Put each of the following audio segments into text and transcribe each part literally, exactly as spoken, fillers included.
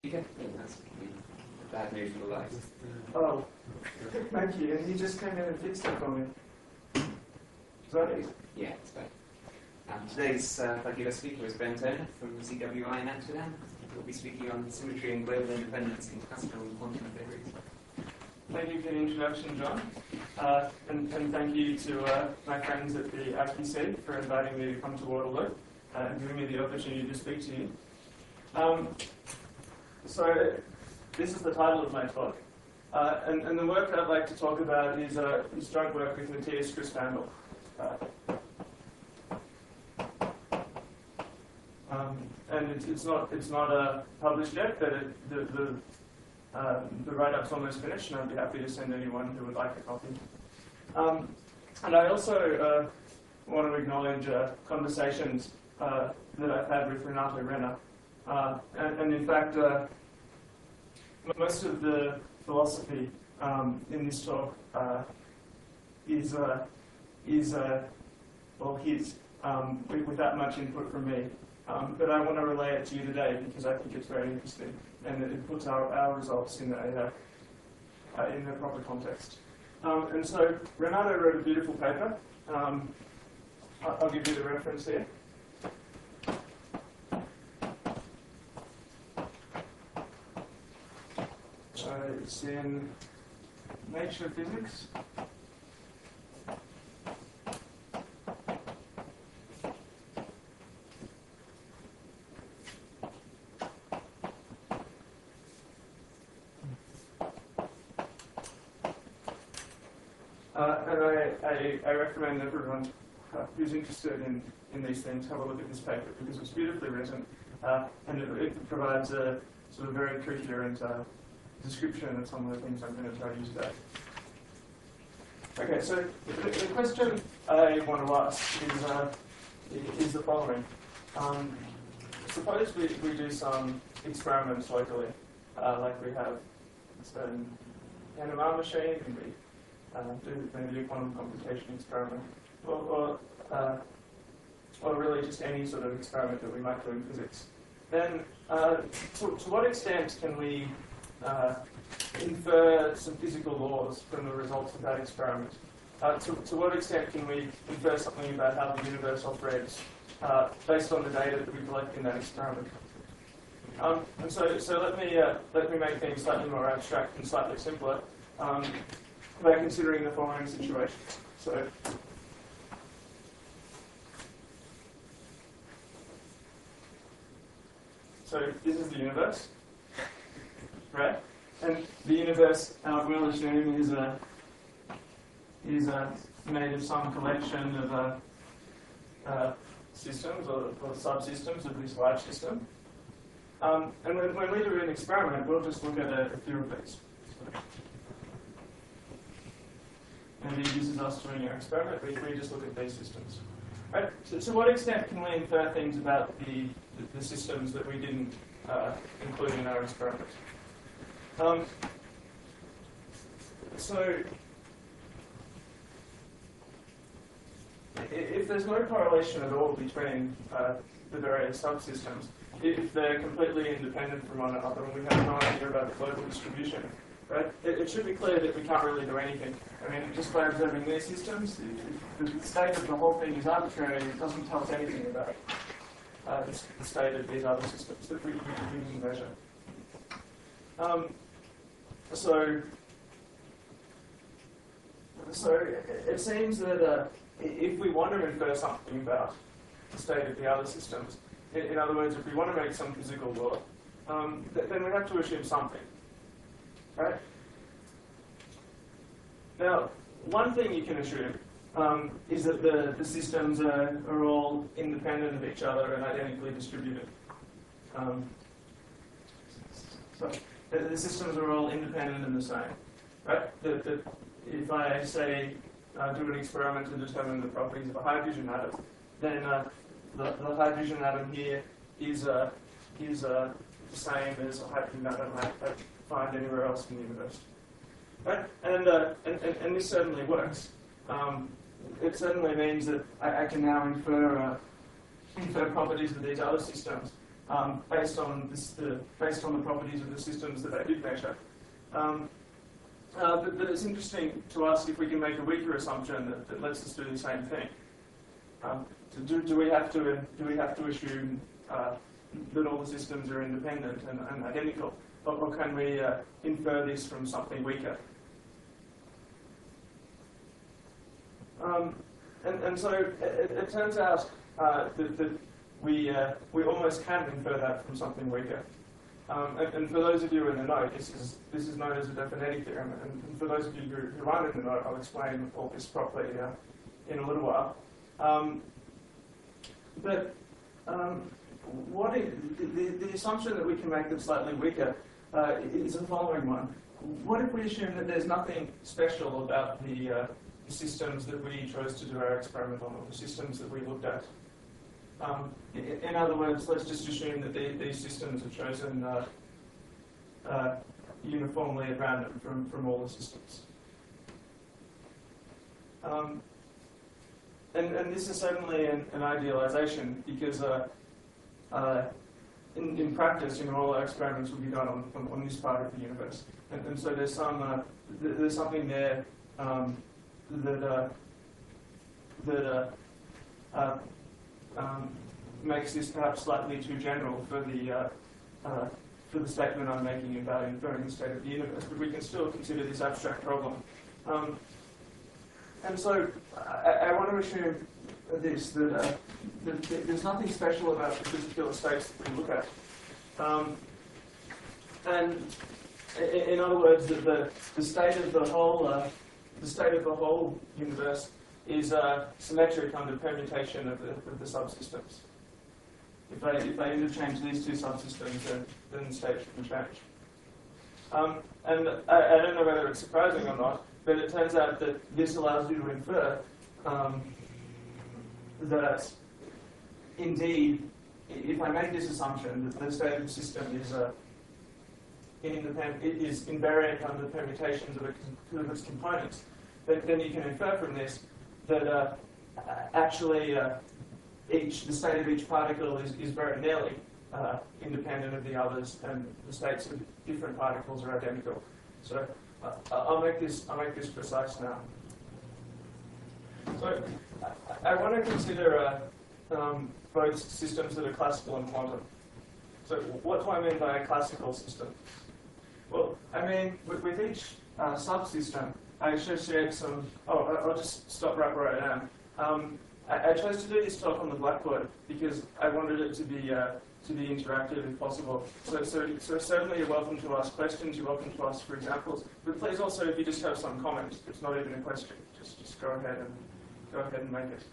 You get that's bad news for the lights. Oh, thank you. And you just came in and fixed it for me. Is that it? Yeah, it's better. Um, today's uh, regular speaker is Ben Turner from C W I in Amsterdam. We'll be speaking on symmetry and global independence in classical and quantum theories. Thank you for the introduction, John. Uh, and, and thank you to uh, my friends at the I P C for inviting me to come to Waterloo uh, and giving me the opportunity to speak to you. Um, so, this is the title of my talk. Uh, and, and the work I'd like to talk about is, uh, is joint work with Matthias Christandl. Uh, um, and it's, it's not it's not uh, published yet, but it, the, the Uh, the write-up's almost finished, and I'd be happy to send anyone who would like a copy. Um, and I also uh, want to acknowledge uh, conversations uh, that I've had with Renato Renner. Uh, and, and in fact, uh, most of the philosophy um, in this talk uh, is, uh, is uh, well, his, um, without much input from me. Um, but I want to relay it to you today because I think it's very interesting, and it puts our, our results in a, uh, in a proper context. Um, and so Renato wrote a beautiful paper. Um, I'll give you the reference here. So it's in Nature Physics. Uh, and I, I, I recommend everyone uh, who's interested in, in these things have a look at this paper because it's beautifully written uh, and it, it provides a sort of very coherent uh, description of some of the things I'm going to try to use today. Okay, so the, the question I want to ask is, uh, is the following. Um, suppose we, we do some experiments locally, uh, like we have an N M R machine, and we Uh, do maybe a quantum computation experiment, or, or, uh, or really just any sort of experiment that we might do in physics. Then, uh, to, to what extent can we uh, infer some physical laws from the results of that experiment? Uh, to, to what extent can we infer something about how the universe operates uh, based on the data that we collect in that experiment? Um, and so, so let me uh, let me make things slightly more abstract and slightly simpler. Um, by considering the following situation. So, so this is the universe, right? And the universe, uh, we'll assume, is a is a made of some collection of uh, uh, systems or, or subsystems of this large system. Um, and when, when we do an experiment, we'll just look at a, a few of these. So, and it uses us doing our experiment, we, we just look at these systems. Right? So to what extent can we infer things about the, the, the systems that we didn't uh, include in our experiment? Um, so, if there's no correlation at all between uh, the various subsystems, if they're completely independent from one another and we have no idea about the global distribution, right? It, it should be clear that we can't really do anything. I mean, just by observing these systems, the, the state of the whole thing is arbitrary. It doesn't tell us anything about uh, the, the state of these other systems that we, we can measure. Um, so, so it seems that uh, if we want to infer something about the state of the other systems, in, in other words, if we want to make some physical law, um, th then we have to assume something. Right? Now, one thing you can assume um, is that the, the systems are, are all independent of each other and identically distributed. Um, so the, the systems are all independent and the same. Right? The, the, if I say uh, do an experiment to determine the properties of a hydrogen atom, then uh, the, the hydrogen atom here is uh, is uh, the same as a hydrogen atom I, I find anywhere else in the universe. Right? And, uh, and, and, and this certainly works. Um, it certainly means that I, I can now infer, uh, infer properties of these other systems um, based on this, the based on the properties of the systems that they did measure. Um, uh, but, but it's interesting to ask if we can make a weaker assumption that, that lets us do the same thing. Um, so do, do we have to do we have to assume uh, that all the systems are independent and, and identical, or, or can we uh, infer this from something weaker? Um, and, and so it, it turns out uh, that, that we uh, we almost can infer that from something weaker. Um, and, and for those of you in the know, this is this is known as the Definetti theorem. And, and for those of you who, who aren't in the know, I'll explain all this properly uh, in a little while. Um, but um, what is, the, the assumption that we can make that's slightly weaker uh, is the following one. What if we assume that there's nothing special about the, uh, the systems that we chose to do our experiment on, or the systems that we looked at? Um, in, in other words, let's just assume that the, these systems are chosen uh, uh, uniformly at random from, from all the systems. Um, And, and this is certainly an, an idealization because uh, uh, in, in practice, you know, all our experiments will be done on, on, on this part of the universe. And, and so there's some uh, th there's something there um, that uh, that uh, uh, um, makes this perhaps slightly too general for the uh, uh, for the statement I'm making about inferring the state of the universe. But we can still consider this abstract problem. Um, And so I, I want to assume this, that, uh, that, that there's nothing special about the particular states that we look at. Um, and in, in other words, that the, the state of the whole uh, the state of the whole universe is uh, symmetric under permutation of the, of the subsystems. If they, if they interchange these two subsystems, then, then the state shouldn't change. Um, and I, I don't know whether it's surprising or not, but it turns out that this allows you to infer um, that indeed, if I make this assumption that the state of the system is uh, independent, it is invariant under the permutations of, a, of its components, then, then you can infer from this that uh, actually uh, each the state of each particle is, is very nearly uh, independent of the others, and the states of different particles are identical. So. Uh, I'll make this. I'll make this precise now. So, I, I want to consider uh, um, both systems that are classical and quantum. So, what do I mean by a classical system? Well, I mean with, with each uh, subsystem, I associate some. Oh, I'll just stop right where I am. Um, I, I chose to do this talk on the blackboard because I wanted it to be. Uh, to be interactive if possible. So, so, so certainly you're welcome to ask questions, you're welcome to ask for examples, but please also, if you just have some comments, it's not even a question, just, just go ahead and go ahead and make it.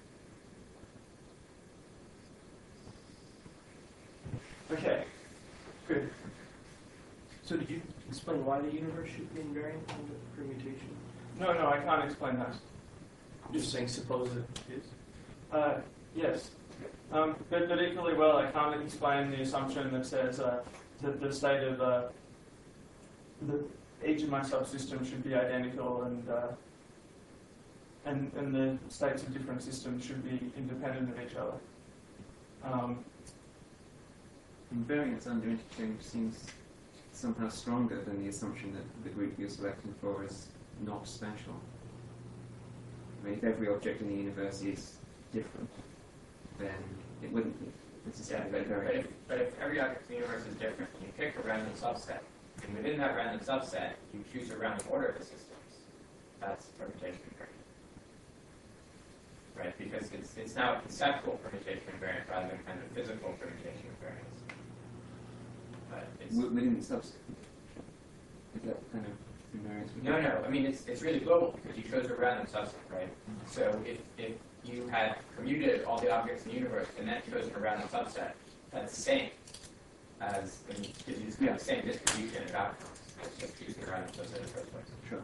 Okay, good. So did you explain why the universe should be invariant under permutation? No, no, I can't explain that. I'm just saying suppose it is? Uh, yes. Um, but, but equally well, I can't explain the assumption that says uh, that the state of uh, the, each of my subsystems should be identical, and uh, and and the states of different systems should be independent of each other. Um, Invariance under interchange seems somehow stronger than the assumption that the group you're selecting for is not special. I mean, if every object in the universe is different, then it wouldn't be necessarily Yeah, but, very but, if, but if every object in the universe is different, and you pick a random subset, and within that random subset, you choose a random order of the systems, that's permutation invariant. Right? Because it's, it's now a conceptual permutation invariant rather than kind of physical permutation invariance. But it's, within the subset. Is that kind of invariance? no, no, I mean, it's, it's really global because you chose a random subset, right? So if, if you had commuted all the objects in the universe and then chosen a random subset, that's the same as, I mean, because you just have the same distribution of outcomes. It's just choosing a random subset in the first place. Sure.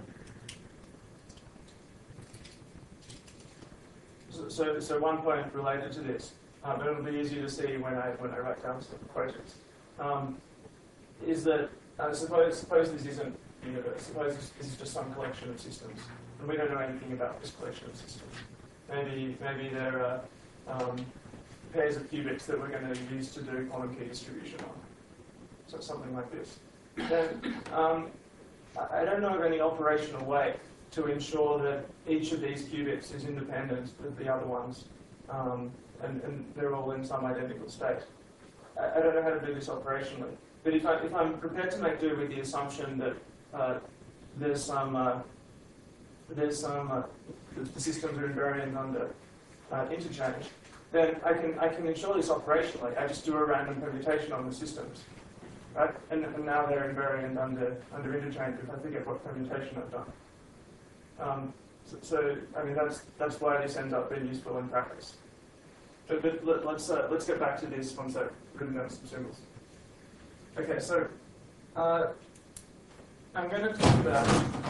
so, so, so one point related to this, uh, but it'll be easier to see when I when I write down some equations, um, is that uh, suppose suppose this isn't the universe. Suppose this, this is just some collection of systems, and we don't know anything about this collection of systems. Maybe maybe they're uh, um, pairs of qubits that we're going to use to do quantum key distribution on. So something like this. Then um, I I don't know of any operational way to ensure that each of these qubits is independent of the other ones, um, and, and they're all in some identical state. I, I don't know how to do this operationally. But if, I, if I'm prepared to make do with the assumption that uh, there's some, uh, there's some, uh, the, the systems are invariant under uh, interchange, then I can, I can ensure this operationally. I just do a random permutation on the systems, right? And, and now they're invariant under, under interchange if I forget what permutation I've done. Um, so, so, I mean, that's, that's why this ends up being useful in practice. But, but let, let's, uh, let's get back to this once I've written down some symbols. Okay, so uh, I'm going to talk about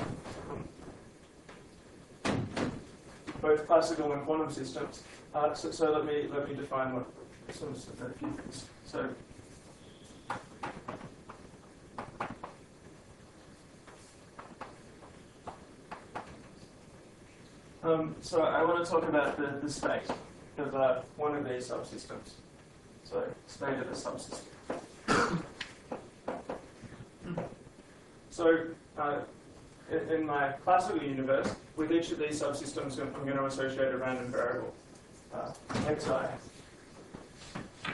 both classical and quantum systems. Uh, so, so let me let me define what some of a few things. So um, so I want to talk about the, the state of uh, one of these subsystems. So state of a subsystem. So, uh, in, in my classical universe, with each of these subsystems, I'm going to associate a random variable, uh, xi.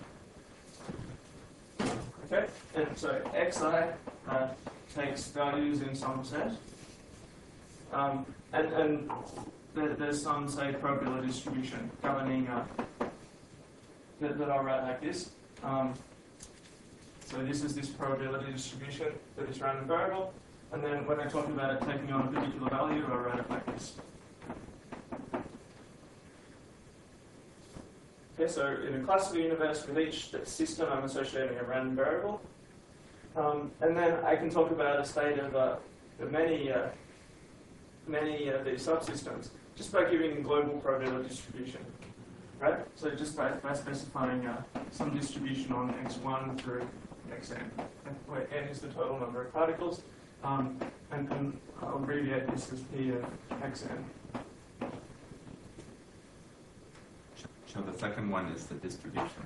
Okay, and so xi uh, takes values in some set, um, and, and there, there's some, say, probability distribution governing uh, that, that I'll write like this. Um, So this is this probability distribution for this random variable, and then when I talk about it taking on a particular value, I write it like this. Okay, so in a classical universe, with each system, I'm associating a random variable, um, and then I can talk about a state of, uh, of many, uh, many of these subsystems just by giving a global probability distribution. Right? So just by, by specifying uh, some distribution on x one through xn, where n is the total number of particles, um, and, and I'll abbreviate this as p of xn. So the second one is the distribution.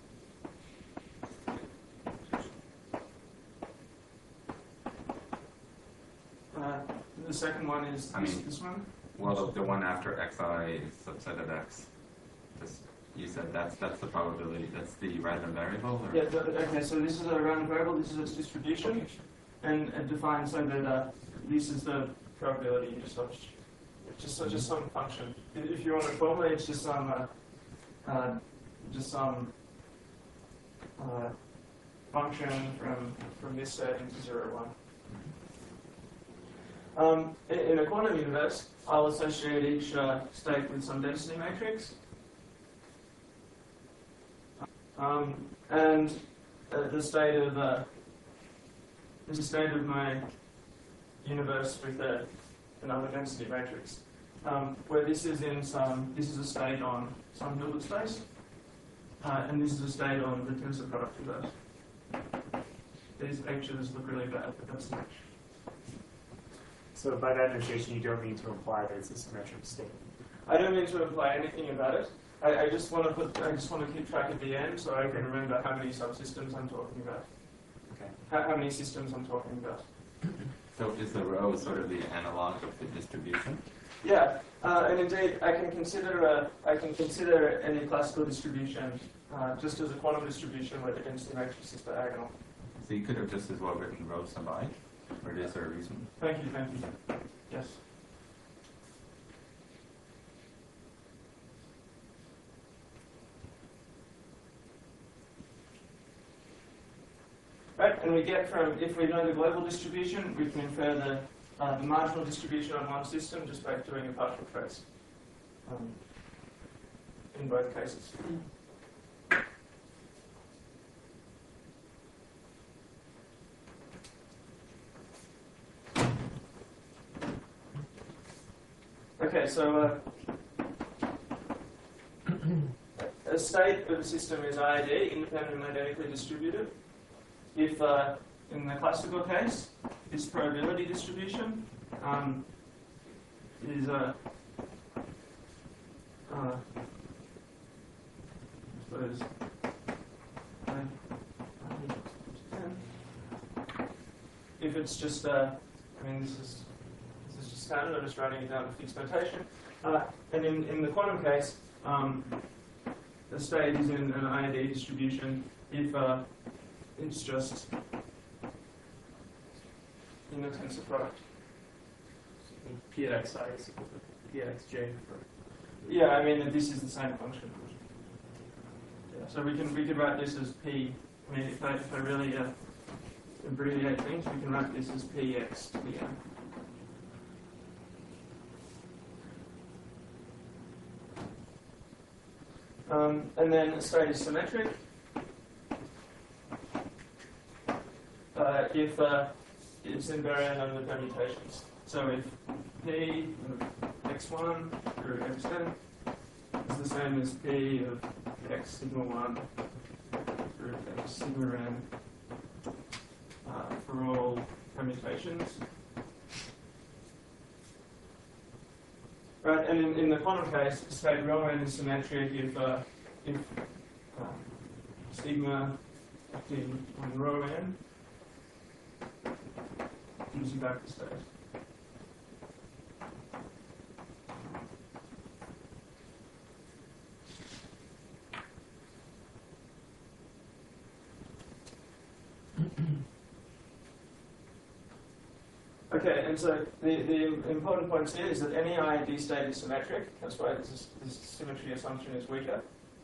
Uh, the second one is I this, mean, this one? Well, the one after xi is subset of x. This, you said that's that's the probability. That's the random variable. Or? Yeah. The, okay. So this is a random variable. This is its distribution, Okay. and it defines so that uh, this is the probability intersection. Just so, just some function. If you want to formulate, it's just some, uh, uh, just some uh, function from from this set into zero one. Um, in, in a quantum universe, I'll associate each uh, state with some density matrix. Um, and uh, the state of uh, the state of my universe with uh, another density matrix, um, where this is in some this is a state on some Hilbert space, uh, and this is a state on the tensor product of those. These H's look really bad, but that's an H. So by that notation, you don't mean to imply that it's a symmetric state. I don't mean to imply anything about it. I, I just want to put. I just want to keep track of the end, so I can remember how many subsystems I'm talking about. Okay. How, how many systems I'm talking about. So is the row sort of the analog of the distribution? Yeah, uh, and indeed, I can consider a, I can consider any classical distribution uh, just as a quantum distribution where the density matrix is diagonal. So you could have just as well written row sub I, or is there a reason? Thank you, thank you. Yes. Right, and we get from, if we know the global distribution, we can infer the, uh, the marginal distribution on one system just by doing a partial trace um, in both cases. Okay, so uh, a state of a system is I D, independent and identically distributed. If, uh, in the classical case, this probability distribution um, is uh, uh, suppose I, I, if it's just, uh, I mean, this is this is just standard. I'm just writing it down to fixed notation. Uh, and in, in the quantum case, um, the state is in an I D distribution if uh, it's just in a tensor product. P at xi is equal to P at xj for. Yeah, I mean this is the same function. Yeah, so we can we could write this as P. I mean, if I, if I really uh, abbreviate things, we can write this as P x to the n. Um, and then the state is symmetric uh, if uh, it's invariant under permutations. So if P of x one through xn is the same as P of x sigma one through x sigma n uh, for all permutations. Right, and in, in the quantum case, state rho n is symmetric if uh, if uh, sigma acting on rho n gives you back the state. Okay, and so the, the important point here is that any I D state is symmetric. That's why this, this symmetry assumption is weaker.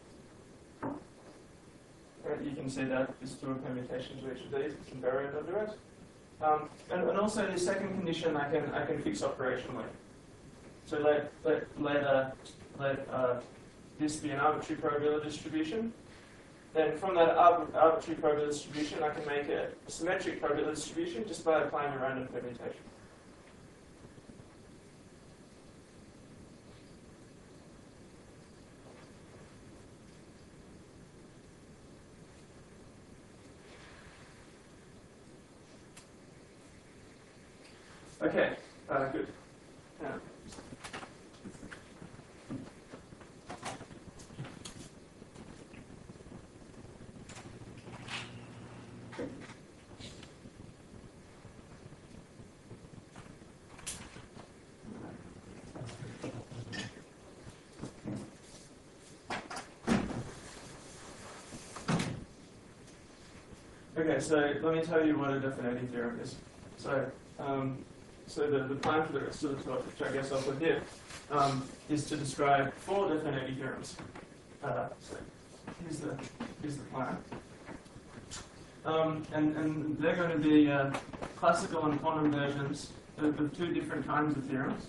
Right, you can see that just through a permutation to each of these. It's invariant under it. Um, and, and also the second condition I can I can fix operationally. So let let let uh, let uh, this be an arbitrary probability distribution. Then from that arbitrary probability distribution, I can make a symmetric probability distribution just by applying a random permutation. Okay, uh, good. Yeah. Okay, so let me tell you what a definite theorem is. So, um, so the, the plan for the rest of the talk, which I guess I'll put here, um, is to describe four definite theorems. Uh, so here's the here's the plan, um, and and they're going to be uh, classical and quantum versions of, of two different kinds of theorems.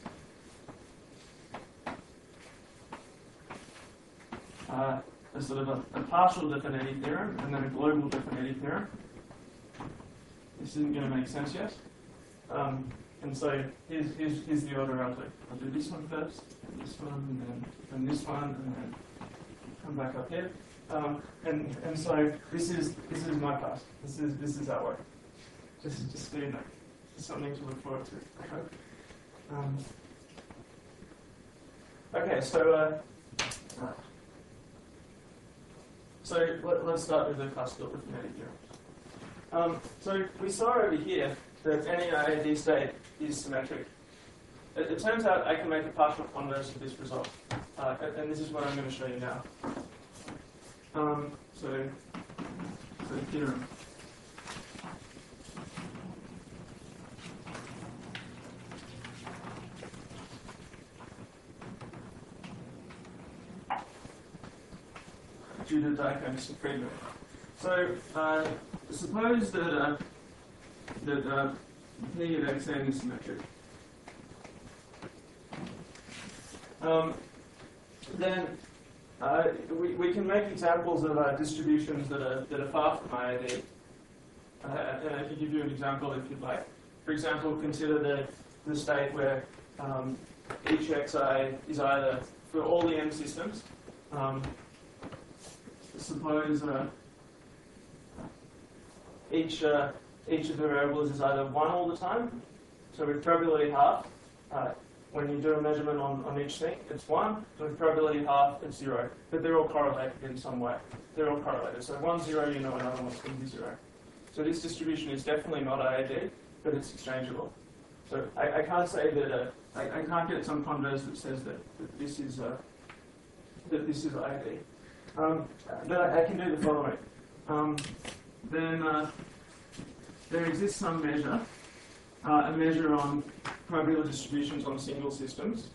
Uh, a sort of a, a partial Definetti theorem and then a global Definetti theorem. This isn't going to make sense yet. Um, and so here's, here's, here's the order I'll do. I'll do this one first, and this one, and then and this one, and then come back up here. Um, and and so this is this is my part. This is this is our work. Just just so you know, it's something to look forward to, I hope. Um, okay, so. Uh, right. So let, let's start with the classical Definetti theorem. Um, so we saw over here that any I A D state is symmetric. It, it turns out I can make a partial converse of this result, uh, and, and this is what I'm going to show you now. Um, so, so theorem. Due to Dichonis and Friedman. So uh, suppose that uh, that uh, P at xn is symmetric. Um, then uh, we, we can make examples of uh, distributions that are that are far from I A D. Uh, and I can give you an example if you'd like. For example, consider the the state where um, each xi is either for all the m systems. Um, Suppose uh, each uh, each of the variables is either one all the time, so with probability half, uh, when you do a measurement on, on each thing, it's one. With probability half, it's zero. But they're all correlated in some way. They're all correlated. So one zero, you know another one's going to be zero. So this distribution is definitely not I A D, but it's exchangeable. So I, I can't say that uh, I, I can't get some converse that says that, that this is uh, that this is I A D. Um, but I, I can do the following. Um, then uh, there exists some measure, uh, a measure on probability distributions on single systems.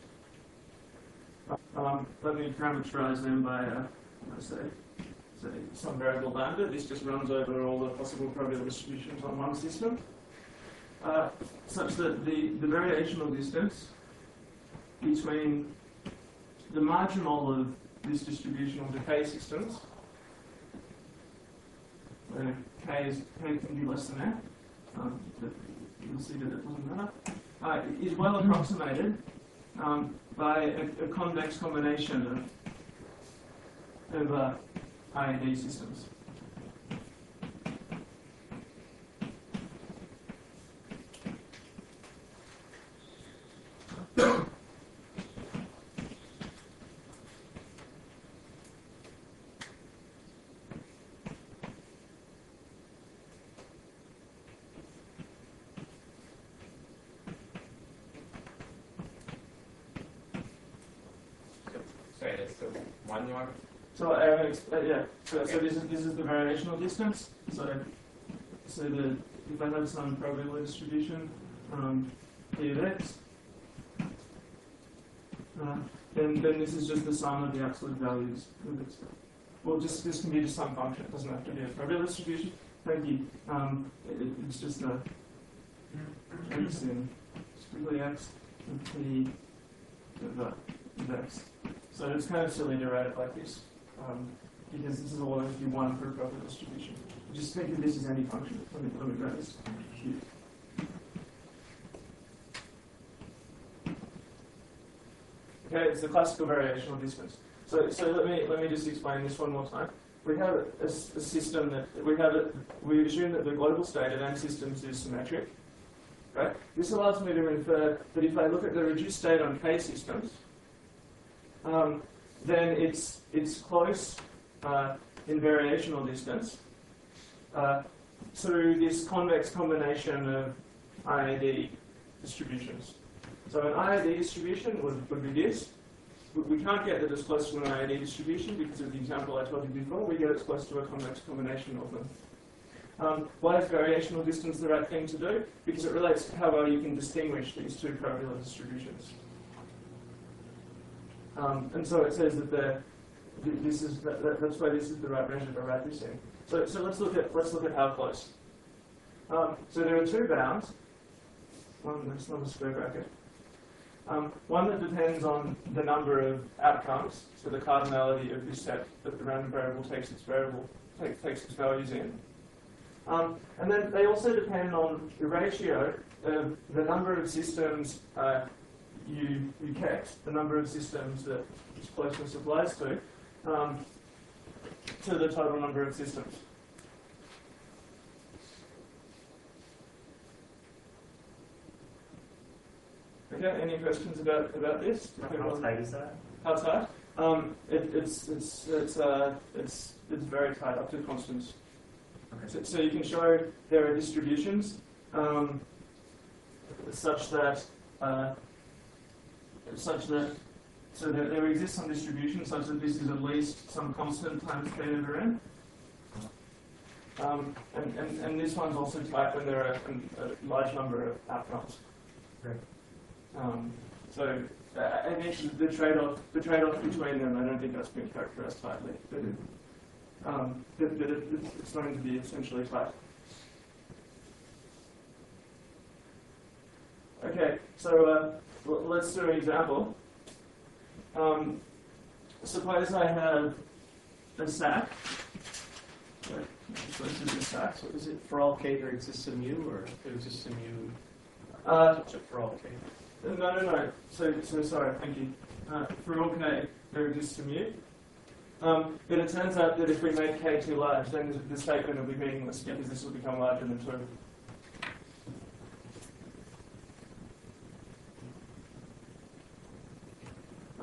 Um, let me parameterize them by, uh, say, say, some variable lambda. This just runs over all the possible probability distributions on one system, uh, such that the, the variational distance between the marginal of this distribution of decay systems, where k is k can be less than f, um, but you'll see that it doesn't matter, uh, is well approximated um, by a, a convex combination of, of uh, I A D systems. Sorry, that's the one you are? So I have ex- uh, yeah. So, so this is this is the variational distance. So so the if I have some probability distribution, um, p of x, uh, then then this is just the sum of the absolute values of x. Well, just this can be just some function. It doesn't have to be a probability distribution. Thank you. Um, it, it's just a x in strictly x and p of, uh, of x. So it's kind of silly to write it like this, um, because this is all going to be one for a proper distribution. Just think of this as any function. Let me, let me write this here. Okay, it's the classical variational distance. So, so let me let me just explain this one more time. We have a, a, a system that we have. A, we assume that the global state of n systems is symmetric. Right? This allows me to infer that if I look at the reduced state on k systems, Um, then it's it's close uh, in variational distance uh, through this convex combination of I A D distributions. So an I A D distribution would, would be this. We, we can't get that it's close to an I A D distribution because of the example I told you before. We get it's close to a convex combination of them. Um, why is variational distance the right thing to do? Because it relates to how well you can distinguish these two probability distributions. Um, and so it says that the, this is that, that's why this is the right measure to write this in. So, so let's look at let's look at how close. Um, so there are two bounds. One that's not a square bracket. Um, one that depends on the number of outcomes, so the cardinality of this set that the random variable takes its variable take, takes its values in. Um, and then they also depend on the ratio of the number of systems. Uh, You, you kept the number of systems that this closeness applies to, um, to the total number of systems. Okay, any questions about, about this? How tight is that? How tight? Um, it, it's it's it's uh, it's it's very tight up to constants. Okay. So, so you can show there are distributions um, such that. Uh, such that so that there exists some distribution such that this is at least some constant times k over n. Um, and, and, and this one's also tight when there are a, a large number of outcomes. Right. Um, so uh, I think the trade-off the trade-off between them, I don't think that's been characterized tightly. But, it, um, but, but it, it's going to be essentially tight. Okay, so uh, let's do an example. Um, suppose I have a stack. Right. So this is a stack. So is it for all k there exists a mu, or there exists a mu Uh, for all k? no, no, no. So, so sorry. Thank you. Uh, for all k, there exists a mu. Um, but it turns out that if we make k too large, then the statement will be meaningless because this will become larger than two.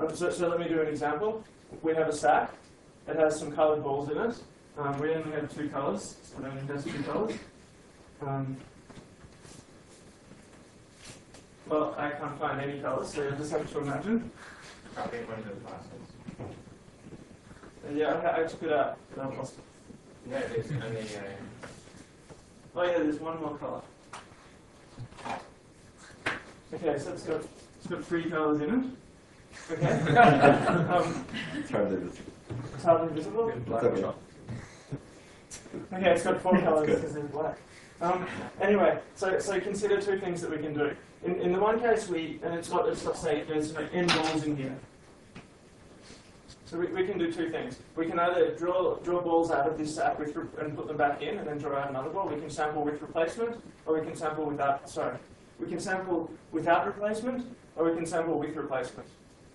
Um, so, so let me do an example. We have a sack. It has some coloured balls in it. Um, we only have two colours, so it only has two colours. Um, well, I can't find any colours, so you just have to imagine. Probably one of those last ones. Uh, yeah, I, I took it out. No, I lost it. No, there's only, uh, Oh yeah, there's one more colour. Okay, so it's got, it's got three colours in it. Okay. um, It's hardly visible. it's hardly visible. It's okay. Okay, it's got four That's colours good. because they're black. Um, anyway, so so consider two things that we can do. In in the one case, we and it's got it's got say there's like n balls in here. So we, we can do two things. We can either draw draw balls out of this sack with re- and put them back in, and then draw out another ball. We can sample with replacement, or we can sample without. Sorry, we can sample without replacement, or we can sample with replacement.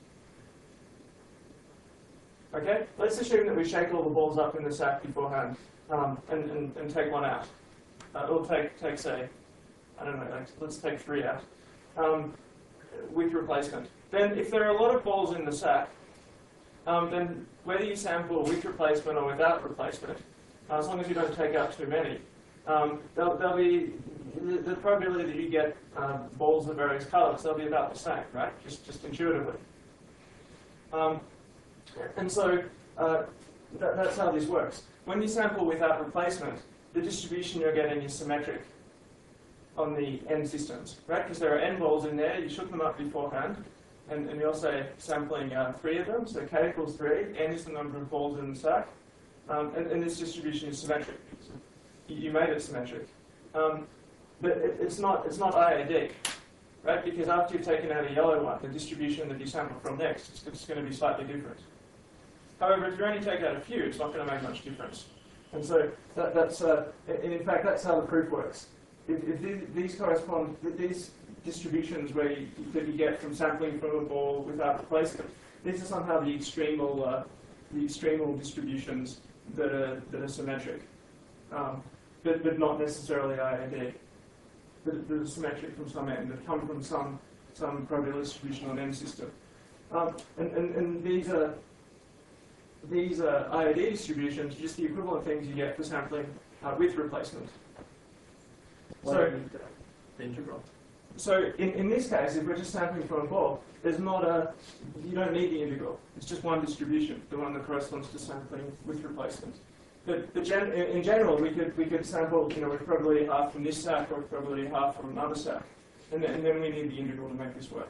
Okay, let's assume that we shake all the balls up in the sack beforehand um, and, and, and take one out. Uh, or take, take say, I don't know, like, let's take three out um, with replacement. Then if there are a lot of balls in the sack, um, then whether you sample with replacement or without replacement, uh, as long as you don't take out too many, um, they'll, they'll be, the, the probability that you get um, balls of various colours, they'll be about the same, right? Just, just intuitively. Um, And so uh, that, that's how this works. When you sample without replacement, the distribution you're getting is symmetric on the n systems, right? Because there are n balls in there, you shook them up beforehand, and, and you're also sampling uh, three of them, so k equals three, n is the number of balls in the sack, um, and, and this distribution is symmetric. So you, you made it symmetric. Um, but it, it's not it's not I A D, right? Because after you've taken out a yellow one, the distribution that you sample from next is it's going to be slightly different. However, if you only take out a few, it's not going to make much difference. And so that, that's, uh, in in fact, that's how the proof works. If, if these, these correspond, these distributions where you, that you get from sampling from a ball without replacement, these are somehow the extremal, uh, the extremal distributions that are that are symmetric, um, but, but not necessarily I A D. That, that are symmetric from some end, that come from some some probability distribution on n system. Um, and, and, and these are These uh, I A D distributions are just the equivalent things you get for sampling uh, with replacement. Why So, do you need the, the integral? so in, in this case, if we're just sampling from a ball, there's not a, you don't need the integral. It's just one distribution, the one that corresponds to sampling with replacement. But, but gen in, in general, we could we could sample, you know, with probability half from this sack or with probability half from another sack, and then, and then we need the integral to make this work.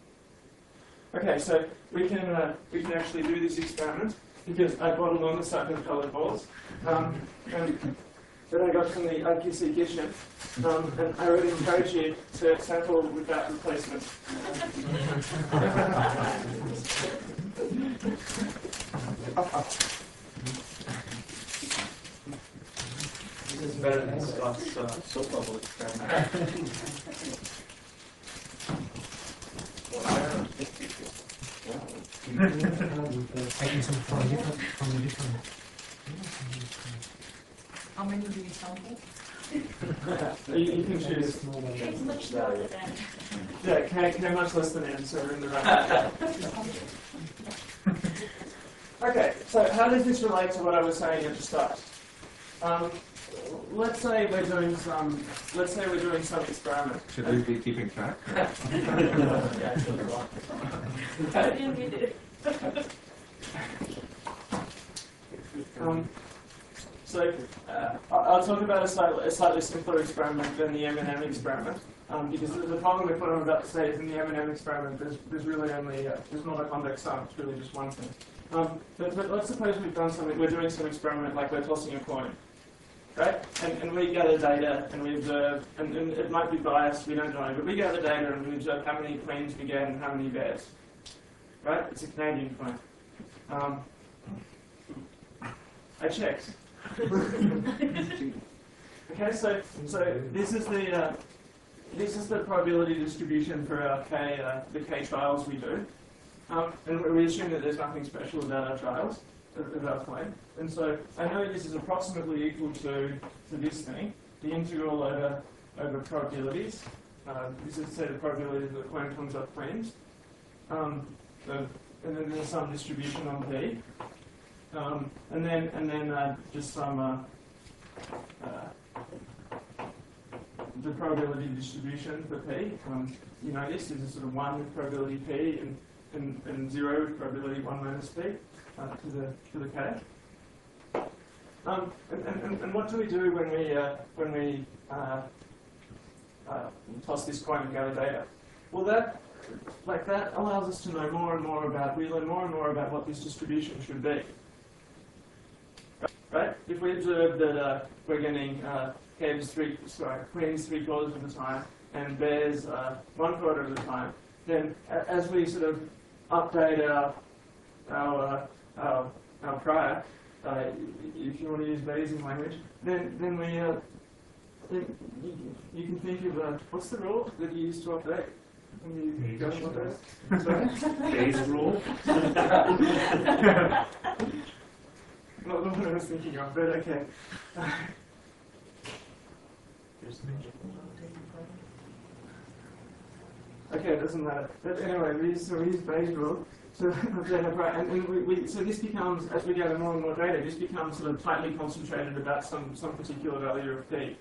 Okay, so we can uh, we can actually do this experiment. Because I bought along the sack of coloured balls, um, and that I got from the I Q C kitchen, um, and I would encourage you to sample without replacement. This is better than Scott's uh, soap bubble experiment. Taking some from a different, from a different. How many do you sample? you, you can choose. It's much smaller than. Yeah, K, K much less than N, so we're in the right. Okay, so how does this relate to what I was saying at the start? Um, let's say we're doing some. Let's say we're doing some experiment. Should we be keeping track? I didn't read it. Um, so uh, I- I'll talk about a slightly, a slightly simpler experiment than the M and M experiment, um, because the, the problem with what I'm about to say is in the M and M experiment, there's, there's really only uh, there's not a convex sum. It's really just one thing. Um, but, but let's suppose we've done something. We're doing some experiment like we're tossing a coin, right? And, and we gather data and we observe, and, and it might be biased. We don't know, but we gather data and we observe how many queens we get and how many bears. Right? It's a Canadian coin. Um, I checked. Okay, so so this is the uh, this is the probability distribution for our K uh, the K trials we do, um, and we assume that there's nothing special about our trials of, of our coin. And so I know this is approximately equal to to this thing, the integral over over probabilities. Uh, this is say the probability that the coin comes up queens. Um, the and then there's some distribution on P, um, and then and then uh, just some uh, uh, the probability distribution for P. Um, you notice there's a sort of one with probability P and, and, and zero with probability one minus P uh, to the to the K. Um, and, and, and what do we do when we uh, when we uh, uh, toss this coin and gather data? Well, that like that allows us to know more and more about. We learn more and more about what this distribution should be. Right? If we observe that uh, we're getting uh, heads three, sorry, queens three quarters of the time and bears uh, one quarter of the time, then a- as we sort of update our our uh, our, our prior, uh, if you want to use Bayesian language, then then we uh, then you, you can think of uh, what's the rule that you use to update when you go to update? Sorry? Bayes rule. Not the one I was thinking of, but okay. Okay, it doesn't matter. But anyway, we use, so we use Bayes rule. So, and, and we, we, so this becomes, as we gather more and more data, this becomes sort of tightly concentrated about some, some particular value of P.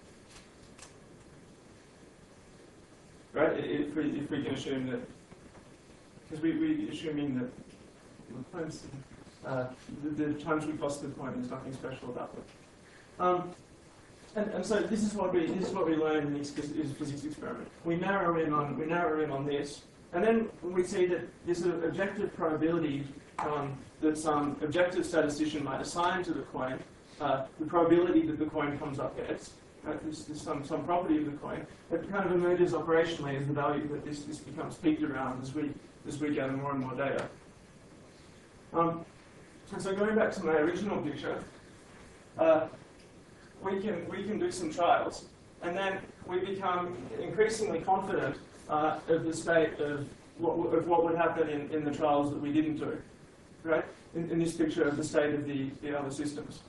Right? If we, if we can assume that, because we, we assuming that uh, the, the times we cross the point, there's nothing special about them. Um, and, and so this is what we this is what we learn in this is physics experiment. We narrow in on we narrow in on this, and then we see that this sort of objective probability um, that some objective statistician might assign to the coin, uh, the probability that the coin comes up heads. Right? This, this some some property of the coin that kind of emerges operationally as the value that this this becomes peaked around as we as we gather more and more data. Um, and so going back to my original picture, uh, we can we can do some trials, and then we become increasingly confident uh, of the state of what of what would happen in, in the trials that we didn't do, right? In, in this picture of the state of the, the other systems.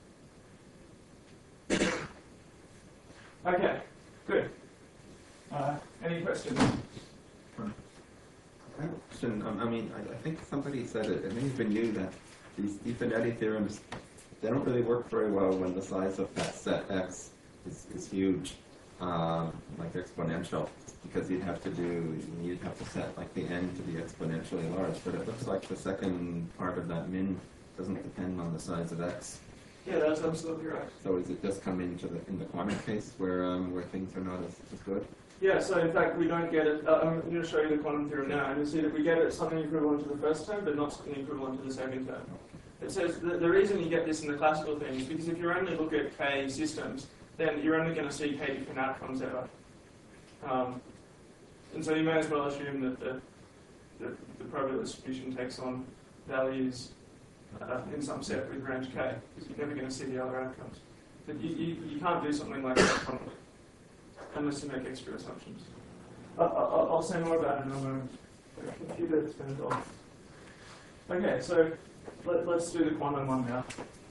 Okay, good. Uh, any questions? I have a question. Um, I mean, I, I think somebody said it, it may have been you, that these Di-Finetti theorems, they don't really work very well when the size of that set X is, is huge, um, like exponential, because you'd have to do, you'd have to set like the n to be exponentially large, but it looks like the second part of that min doesn't depend on the size of X. Yeah, that's absolutely right. So is it just come into the, in the quantum case where, um, where things are not as, as good? Yeah, so in fact we don't get it, uh, I'm going to show you the quantum theorem now, and you'll see that we get it something equivalent to the first term, but not something equivalent to the second term. It says that the reason you get this in the classical thing is because if you only look at K systems, then you're only going to see K different outcomes ever. Um, and so you may as well assume that the, the, the probability distribution takes on values uh, in some set with range K, because you're never going to see the other outcomes. But you, you, you can't do something like that unless you make extra assumptions. I'll, I'll, I'll say more about it in a moment. The computer turns off. Okay, so let, let's do the quantum one now.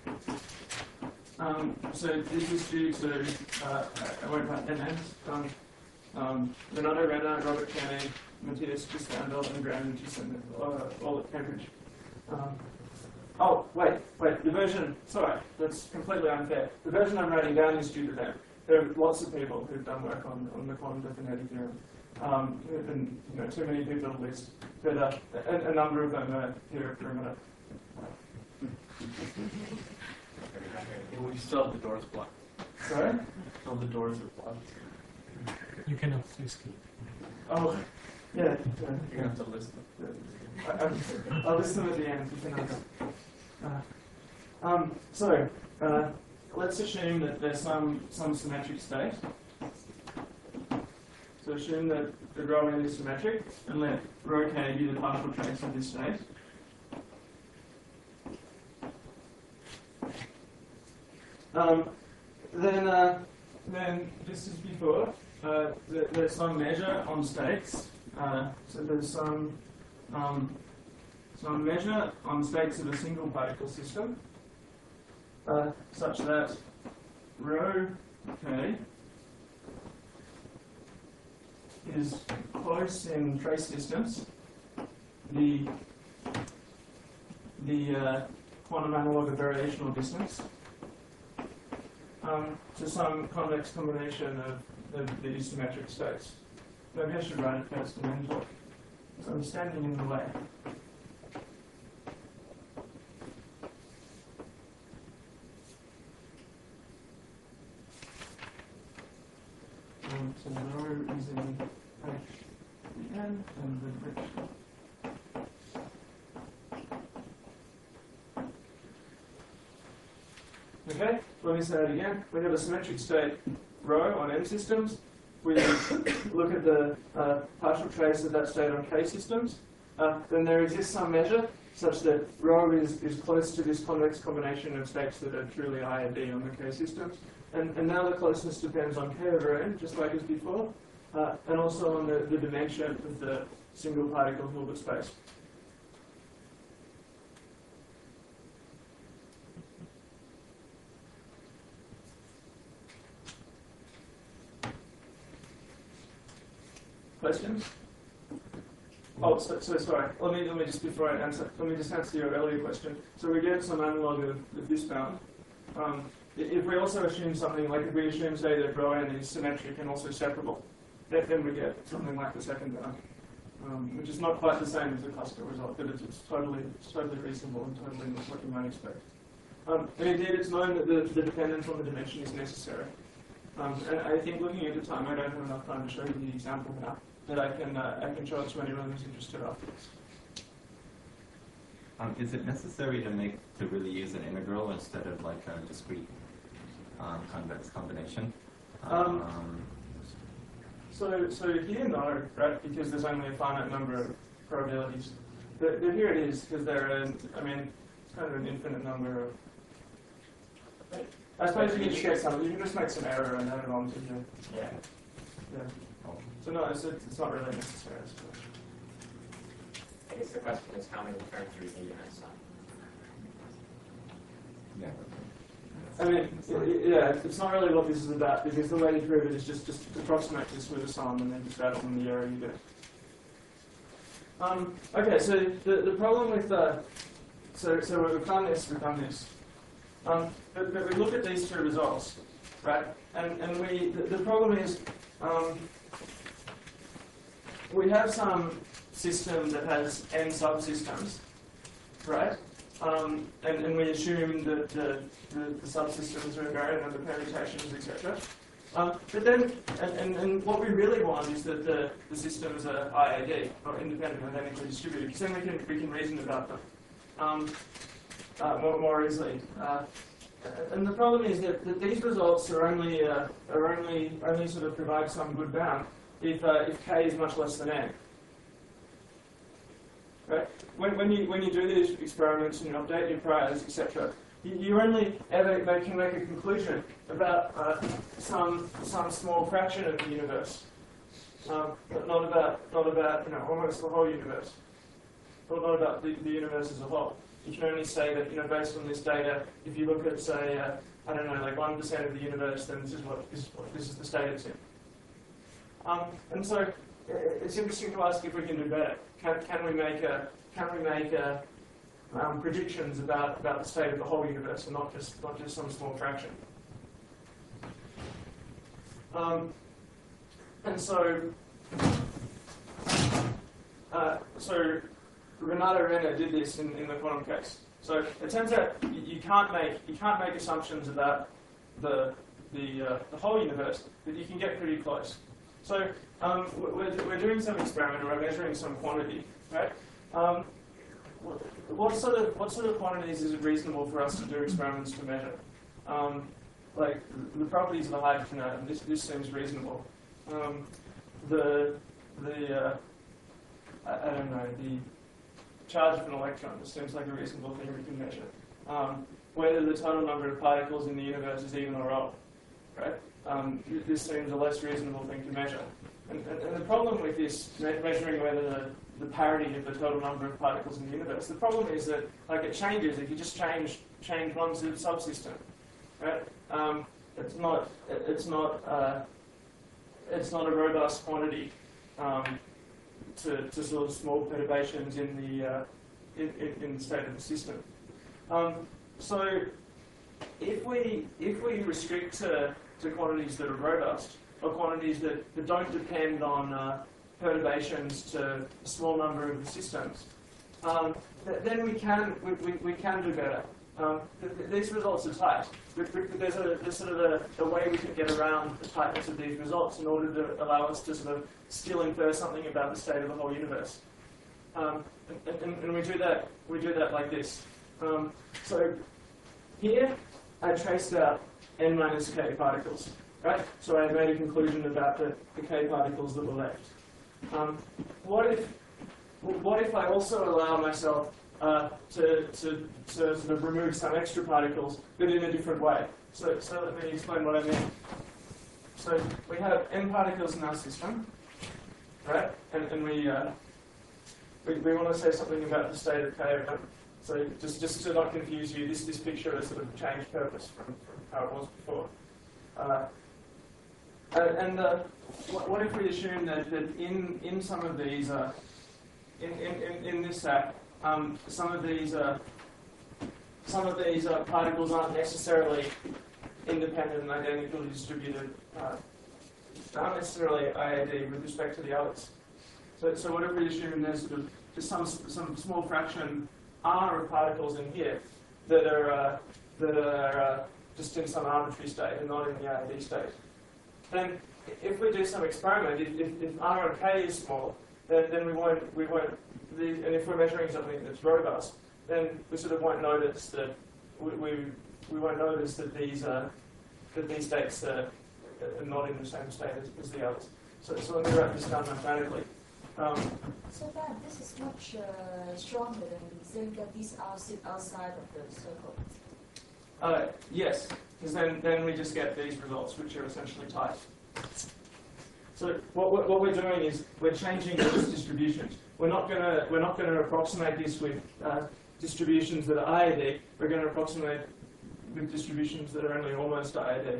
Um, so this is due to, uh, I won't write their names, um, um, Renato Renner, Robert Koenig, Matthias Christandel, and Graham Hutchison, uh, all at Cambridge. Um, oh, wait, wait, the version, sorry, that's completely unfair. The version I'm writing down is due to them. There are lots of people who've done work on, on the quantum Di-Finetti theorem. Um, and, you know, too many people at least. But uh, a, a number of them are here at Perimeter. We still have the doors blocked. Sorry? Still the doors are blocked. You cannot escape. Oh, yeah. You're gonna have to listen. I, I, I'll list them at the end. You can ask. Uh, um, so, uh, let's assume that there's some, some symmetric state. So assume that the rho n is symmetric, and let rho k be the partial trace of this state. Um, then, uh, then, just as before, uh, there, there's some measure on states. Uh, so there's some um, some measure on states of a single particle system, uh, such that rho k is close in trace distance. The the uh, quantum analog of variational distance um, to some convex combination of the, these symmetric states. Maybe I should write it first and then talk, because I'm standing in the way. Um, so the rho is in H N and the bridge. Okay, let me say that again. We have a symmetric state rho on M systems. We look at the uh, partial trace of that state on K systems. Uh, then there exists some measure such that rho is, is close to this convex combination of states that are truly I and D on the K systems. And, and now the closeness depends on K over N, just like as before, uh, and also on the, the dimension of the single particle Hilbert space. Questions? Oh, so, so sorry. Let me let me just before I answer. Let me just answer your earlier question. So we get some analog of, of this bound. Um, if we also assume something like if we assume say that rho n is symmetric and also separable, then, then we get something like the second bound, um, which is not quite the same as the cluster result, but it's, it's totally it's totally reasonable and totally what you might expect. Um, and indeed, it's known that the, the dependence on the dimension is necessary. Um, and I think looking at the time, I don't have enough time to show you the example now. That I can uh, I can show it to anyone who's interested afterwards. Um, is it necessary to make to really use an integral instead of like a discrete um, convex combination? Um, Um, So so here no, right? Because there's only a finite number of probabilities. But, but here it is because there are. I mean, it's kind of an infinite number of. I suppose you can just get some. You can just make some error and add it on to your. Yeah. Yeah. So no, it's, it's not really necessary, I suppose. I guess the question is how many terms do we need in that sum? yeah. I mean, i- i- yeah, it's not really what this is about because the way to prove it is just just approximate this with a sum and then just add on the error you get. Um, okay, so the, the problem with the so so we've done this, we've done this. Um, but, but we look at these two results, right? And and we the, the problem is. Um, We have some system that has n subsystems, right? Um, and, and we assume that the, the, the subsystems are invariant under permutations, et cetera. Um, but then, and, and, and what we really want is that the, the systems are I A D, or independent and dynamically distributed, because then we can, we can reason about them um, uh, more, more easily. Uh, and the problem is that, that these results are only, uh, are only, only sort of provide some good bound if, uh, if k is much less than n. Right? When, when, you, when you do these experiments and you update your priors, et cetera, you, you only ever they can make a conclusion about uh, some, some small fraction of the universe, um, but not about, not about you know, almost the whole universe, or not about the, the universe as a whole. You can only say that, you know, based on this data, if you look at, say, uh, I don't know, like one percent of the universe, then this is what, this is, what, this is the state it's in. Um, and so uh, it's interesting to ask if we can do better. Can, can we make a, can we make a, um, predictions about, about the state of the whole universe and not just not just some small fraction? Um, and so uh, so Renato Renner did this in, in the quantum case. So it turns out you, you can't make you can't make assumptions about the the uh, the whole universe, but you can get pretty close. So um, we're, we're doing some experiment, we're measuring some quantity, right? Um, what sort of what sort of quantities is it reasonable for us to do experiments to measure? Um, like the properties of the hydrogen atom. This this seems reasonable. Um, the the uh, I, I don't know the charge of an electron. This seems like a reasonable thing we can measure. Um, whether the total number of particles in the universe is even or odd, right? Um, this seems a less reasonable thing to measure. And, and, and the problem with this, me measuring whether the, the parity of the total number of particles in the universe, the problem is that like it changes if you just change change one subsystem, right? Um, it's not it, it's not uh, it's not a robust quantity um, to, to sort of small perturbations in the uh, in, in, in the state of the system. Um, so if we if we restrict to, to quantities that are robust, or quantities that, that don't depend on uh, perturbations to a small number of the systems, um, th then we can we, we, we can do better. Um, th th these results are tight. There's, a, there's sort of a, a way we can get around the tightness of these results in order to allow us to sort of still infer something about the state of the whole universe. Um, and, and, and we do that we do that like this. Um, so here I traced out n minus k particles, right? So I made a conclusion about the, the k particles that were left. Um, what if what if I also allow myself uh, to, to, to sort of remove some extra particles, but in a different way? So, so let me explain what I mean. So we have n particles in our system, right? And, and we, uh, we we want to say something about the state of k of them. So just just to not confuse you, this this picture has sort of changed purpose from, from how it was before. Uh, and and uh, what, what if we assume that, that in in some of these uh, in, in, in in this stack, um, some of these uh, some of these uh, particles aren't necessarily independent and identically distributed, uh, aren't necessarily I I D with respect to the others. So so what if we assume there's sort of just some some small fraction R of particles in here that are uh, that are uh, just in some arbitrary state and not in the I I D state. Then, if we do some experiment, if, if, if R and K is small, then then we won't we won't. The, and if we're measuring something that's robust, then we sort of won't notice that we we, we won't notice that these uh, that these states uh, are not in the same state as, as the others. So so let me write this down mathematically. Um, So that this is much uh, stronger than saying that these are sit outside of the circle. Uh, yes, because then, then we just get these results, which are essentially tight. So what, what, what we're doing is we're changing these distributions. We're not gonna we're not gonna approximate this with uh, distributions that are I I D. We're going to approximate with distributions that are only almost I I D.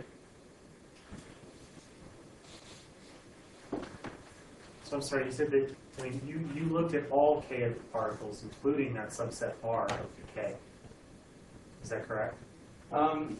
So I'm sorry, you said that I mean, you, you looked at all k of the particles, including that subset R of the k. Is that correct? Um,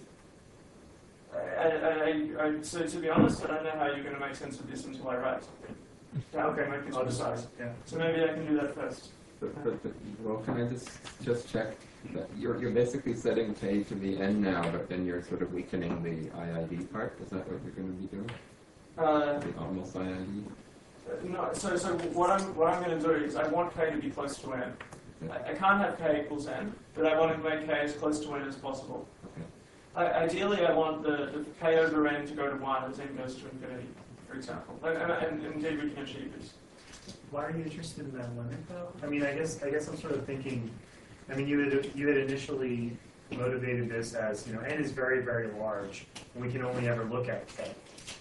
I, I, I, so to be honest, I don't know how you're going to make sense of this until I write something. How can I make this I'll just- precise? Yeah. So maybe I can do that first. But, but, but, well, can I just, just check that you're, you're basically setting k to be n now, but then you're sort of weakening the I I D part? Is that what you're going to be doing? Uh, The almost I I D? no, so so what I'm what I'm going to do is I want k to be close to n. Yeah. I, I can't have k equals n, but I want to make k as close to n as possible. Okay. I, ideally, I want the, the k over n to go to one as n goes to infinity, for example. And, and, and indeed, we can achieve this. Why are you interested in that limit, though? I mean, I guess I guess I'm sort of thinking. I mean, you had you had initially motivated this as, you know, n is very very large, and we can only ever look at k.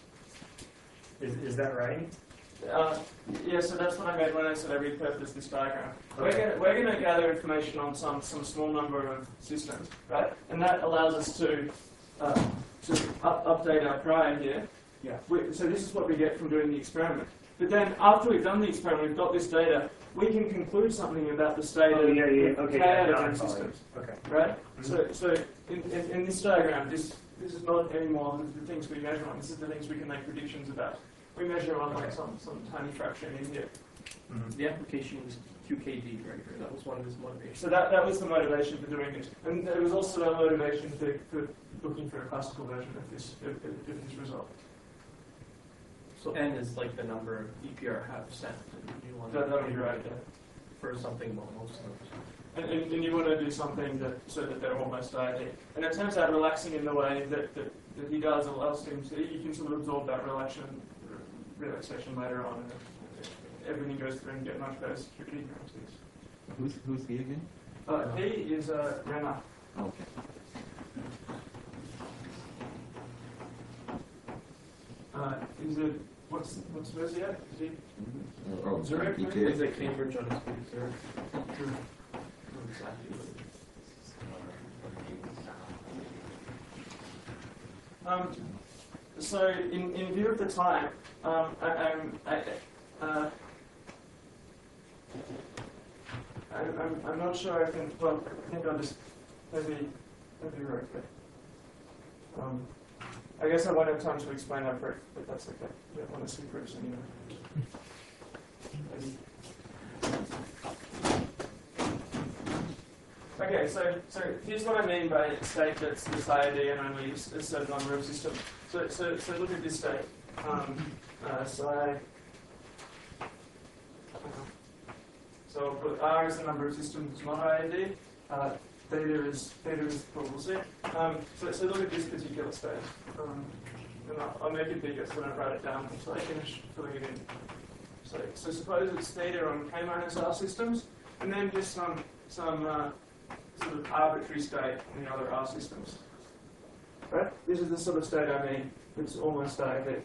Is is that right? Uh, yeah, so that's what I meant when I said I repurposed this diagram. We're Okay. going we're going to gather information on some some small number of systems, right? And that allows us to uh, to up, update our prior here. Yeah. We, so this is what we get from doing the experiment. But then after we've done the experiment, we've got this data. We can conclude something about the state Oh, of yeah, yeah. Okay. k Yeah, out of now I n follow you. systems, Okay. right? Mhm. So so in, in, in this diagram, this this is not anymore the things we measure on. This is the things we can make predictions about. We measure on like some, some tiny fraction in here. Mhm. The application was Q K D, right? Or that was one of his motivations. So that, that was the motivation for doing it. And there was also a motivation for, for looking for a classical version of this, of, of this result. So n is like the number of E P R half cent. And you want That, that would be right, yeah. for something almost. And, and, and you want to do something that, so that they're almost I D. And it turns out relaxing in the way that, that, that he does allows him to, you can sort of absorb that relaxation, relaxation later on, and everything goes through and get much better security guarantees. Who's, who's he again? Uh, he is uh, Renner. Okay. Uh, is it, what's, what's, where's he at? Is he? Oh, oh, Zurich, He maybe? did? Is it Cambridge on his computer? Exactly. Um, so, in, in view of the time, um, I, I'm, I, uh, I, I'm, I'm, I'm not sure I can, well, I think I'll just, maybe, maybe right there. Um, I guess I won't have time to explain that brief, but that's okay. I don't want to see proofs anyway. Maybe. Okay, so so here's what I mean by a state that's this I O D and only a certain number of systems. So so so look at this state. Um, uh, so I, so I'll put R is the number of systems not I O D. Uh, theta is theta is probable set. Um, so so look at this particular state. Um, and I'll, I'll make it bigger so I don't write it down until I finish filling it in. So so suppose it's theta on K minus R systems, and then just some some uh, sort of arbitrary state in the other R systems. Right? This is the sort of state I mean. It's almost I O D.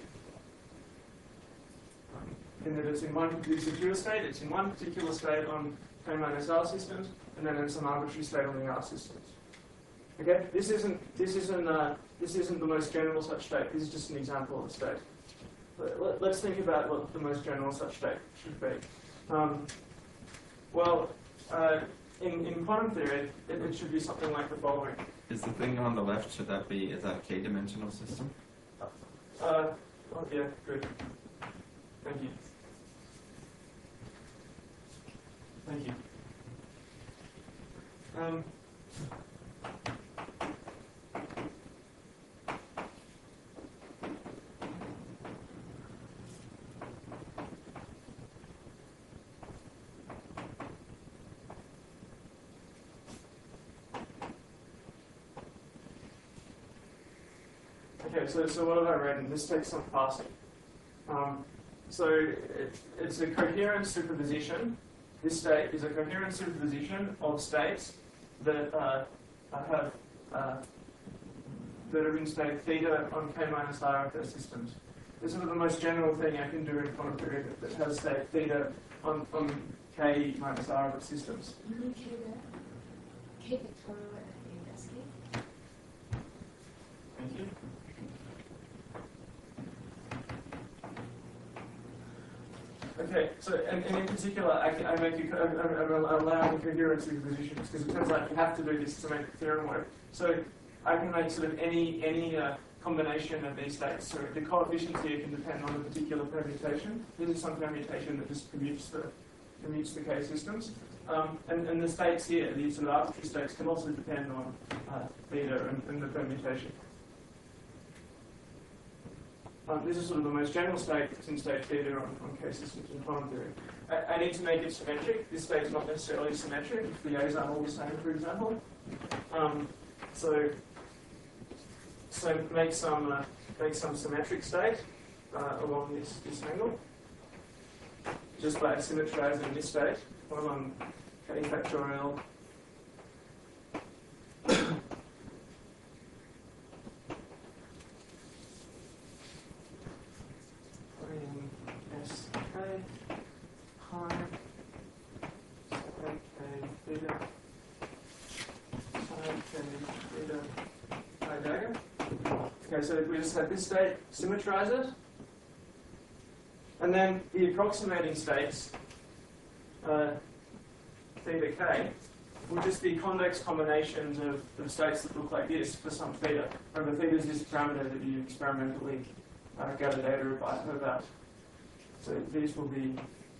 In that it's in one secure state, it's in one particular state on K minus R systems, and then in some arbitrary state on the R systems. Okay? This isn't this isn't uh, this isn't the most general such state. This is just an example of a state. Let, let, let's think about what the most general such state should be. Um, well, uh, in in quantum theory, it, it should be something like the following. Is the thing on the left, should that be, is that a k-dimensional system? Uh, oh, yeah, good. Thank you. Thank you. Um, Okay, so, so what have I read? And this takes some parsing. Um, so it, it's a coherent superposition. This state is a coherent superposition of states that uh, have uh, that are in state theta on K minus R of their systems. This is the most general thing I can do in quantum theory that has state theta on, on K minus R of its systems. You mean K there? K vectorial in S K? Thank you. Okay, so and, and in particular, I, I make you, I'm, I'm allowing coherent superpositions because it turns out you have to do this to make the theorem work. So I can make sort of any any uh, combination of these states. So the coefficients here can depend on a particular permutation. This is some permutation that just commutes the commutes the K systems. Um, and, and the states here, these sort of arbitrary states, can also depend on uh, theta and, and the permutation. Um, this is sort of the most general state that's in state theta on, on K systems in quantum theory. I, I need to make it symmetric. This state is not necessarily symmetric if the A's aren't all the same, for example. Um, so, so make some uh, make some symmetric state uh, along this this angle, just by symmetrizing this state along K factorial. S K pi K theta sine K theta pi dagger. Okay, so we just have this state, symmetrize it, and then the approximating states, uh, theta k, will just be convex combinations of, of states that look like this for some theta. Remember, theta is this parameter that you experimentally uh, gather data about. So these will be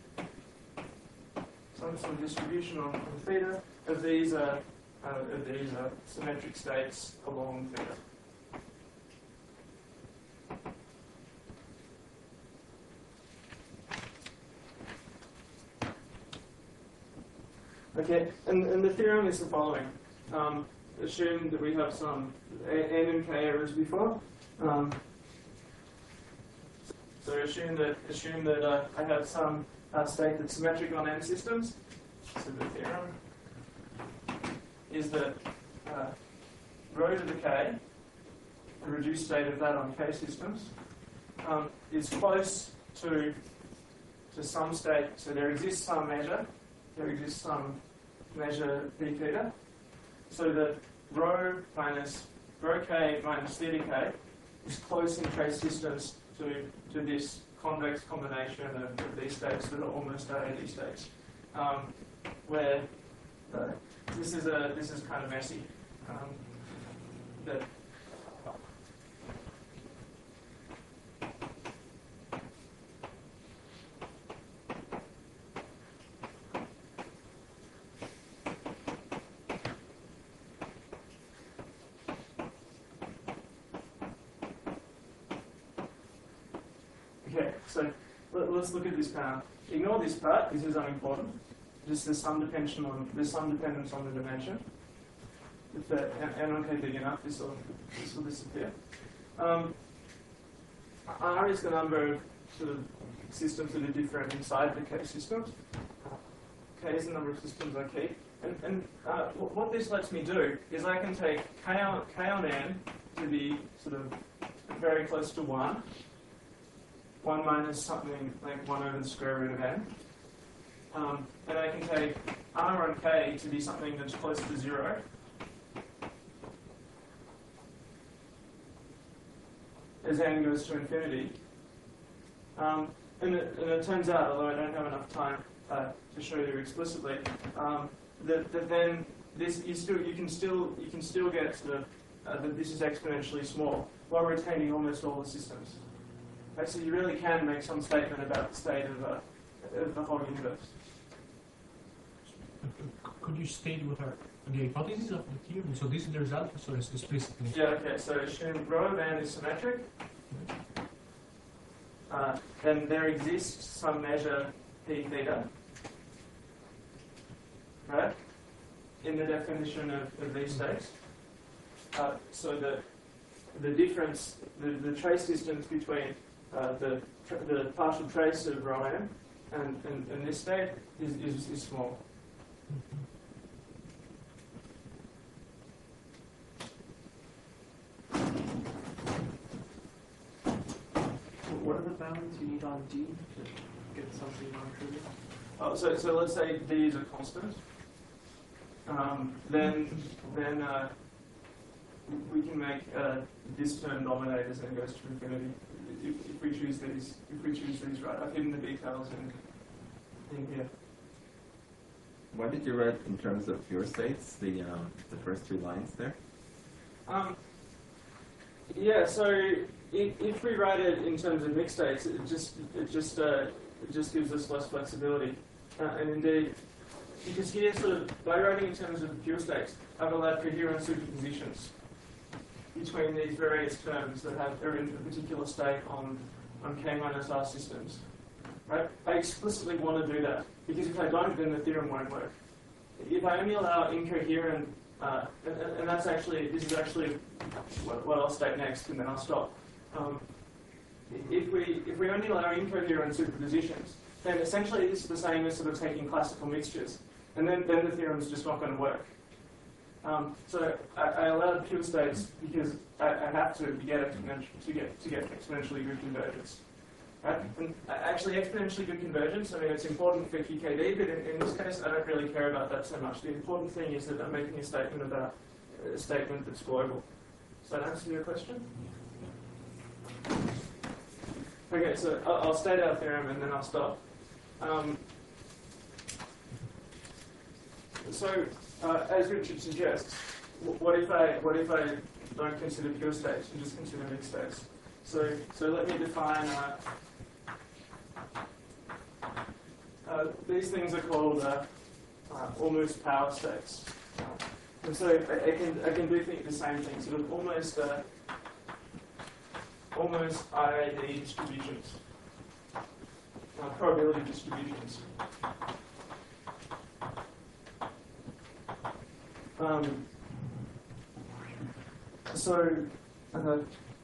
some sort of distribution on, on theta of these are uh, of these are symmetric states along theta. Okay, and, and the theorem is the following. Um, assume that we have some n and k errors before. Um, So assume that assume that uh, I have some uh, state that's symmetric on n systems. So the theorem is that uh, rho to the k, the reduced state of that on k systems, um, is close to to some state. So there exists some measure. There exists some measure p theta. So that rho minus rho k minus theta k is close in k systems to to this convex combination of, of these states that are almost I O D states, um, where So this is a this is kind of messy. Um, that Okay, so let, let's look at this part. Ignore this part, this is unimportant. Just there's some dependence on there's some dependence on the dimension. If the n on k big enough, this will this will disappear. Um, R is the number of sort of systems that are different inside the K systems. K is the number of systems I keep. And, and uh, what this lets me do is I can take K on, K on n to be sort of very close to one. one minus something like one over the square root of n. Um, and I can take R on k to be something that's close to zero. As n goes to infinity. Um, and, it, and it turns out, although I don't have enough time uh, to show you explicitly, um, that, that then this you still you can still you can still get sort of uh, that this is exponentially small while retaining almost all the systems. Okay, so you really can make some statement about the state of, uh, of the whole universe. Could you state what are the hypotheses of the theorem? So this is the result, so it's explicitly. Yeah, okay, so assume rho of n is symmetric. Uh, then there exists some measure p theta, right, in the definition of, of these states. Uh, so the, the difference, the, the trace distance between Uh, the, tr the partial trace of rho m and, and, and this state is, is, is small. What are the bounds you need on D to get something non-trivial? Oh, so, so let's say D is a constant. Um, then then uh, we can make uh, this term dominate as n goes to infinity. If, if we choose these, if we choose these right, I've hidden the details in, in here. What did you write in terms of pure states? The um, the first two lines there. Um, yeah. So if, if we write it in terms of mixed states, it just it just uh, it just gives us less flexibility. Uh, and indeed, because here, sort of by writing in terms of pure states, I've allowed coherent superpositions between these various terms that have are in a particular state on, on K minus R systems. Right? I explicitly want to do that, because if I don't, then the theorem won't work. If I only allow incoherent, uh, and, and that's actually, this is actually what, what I'll state next, and then I'll stop. Um, if we if we only allow incoherent superpositions, then essentially this is the same as sort of taking classical mixtures, and then, then the theorem's just not going to work. Um, so I, I allowed pure states because I, I have to get exponential to get to get exponentially good convergence. Right? And actually, exponentially good convergence, I mean, it's important for Q K D, but in, in this case, I don't really care about that so much. The important thing is that I'm making a statement about a statement that's global. Does that answer your question? Okay, so I'll, I'll state our theorem and then I'll stop. Um, so, uh, as Richard suggests, what if I what if I don't consider pure states and just consider mixed states? So, so let me define. Uh, uh, these things are called uh, uh, almost power states, and so I, I can I can do think the same thing, sort of almost uh, almost I A D distributions, uh, probability distributions. Um, so. Uh,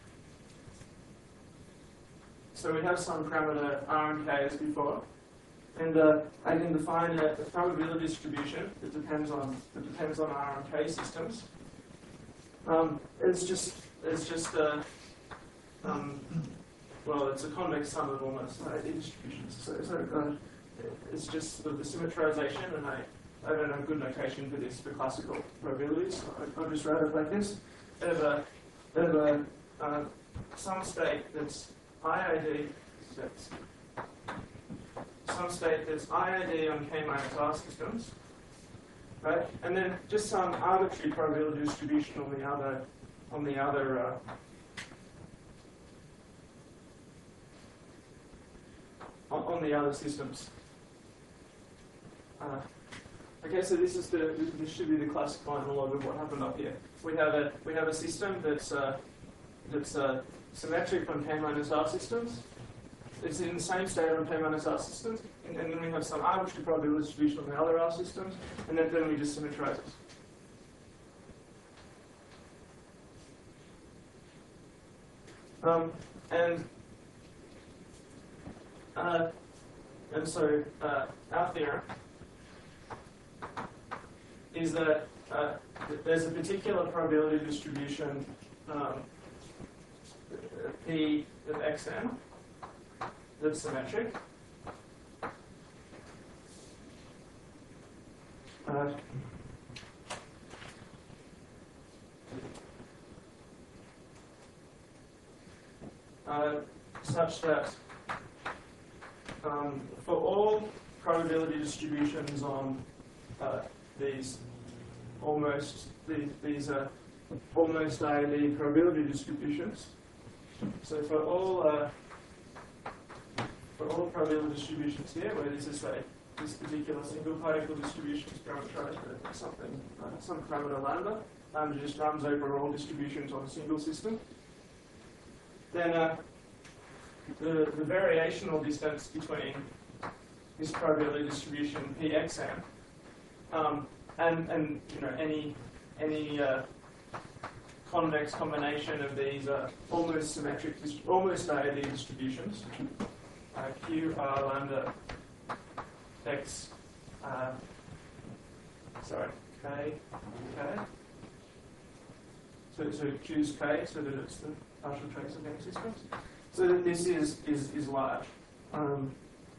So we have some parameter R and K as before, and uh, I can define a, a probability distribution that depends on that depends on R and K systems. Um, it's just it's just uh, um, well, it's a convex sum of almost I D distributions. So, so uh, it's just sort of the symmetrization, and I I don't have good notation for this for classical probabilities. So I, I'll just write it like this: I have a I have a uh, some state that's I I D, that's some state that's I I D on K minus R systems, right? And then just some arbitrary probability distribution on the other, on the other. Uh, on, on the other systems. Uh, okay, so this is the this should be the classical analog of what happened up here. We have a we have a system that's uh, that's uh, symmetric on k minus r systems. It's in the same state on k minus r systems, and, and then we have some arbitrary probability distribution on the other r systems, and then, then we just symmetrize it. Um, and uh, and so uh, our theorem is that uh, there's a particular probability distribution um, P of xn that's symmetric. Uh, uh, such that um, for all probability distributions on uh, these almost these, these uh, almost I D probability distributions. So for all uh, for all probability distributions here, where this is a this particular single particle distribution is parameterized with something uh, some parameter lambda, lambda just runs over all distributions on a single system. Then uh, the the variational distance between this probability distribution Pxn um, and and you know any any uh, convex combination of these uh, almost symmetric, almost I I D distributions, uh, Q R lambda X, uh, sorry, K, K. So, so choose K so that it's the partial trace of any systems. So that this is is is large. Um,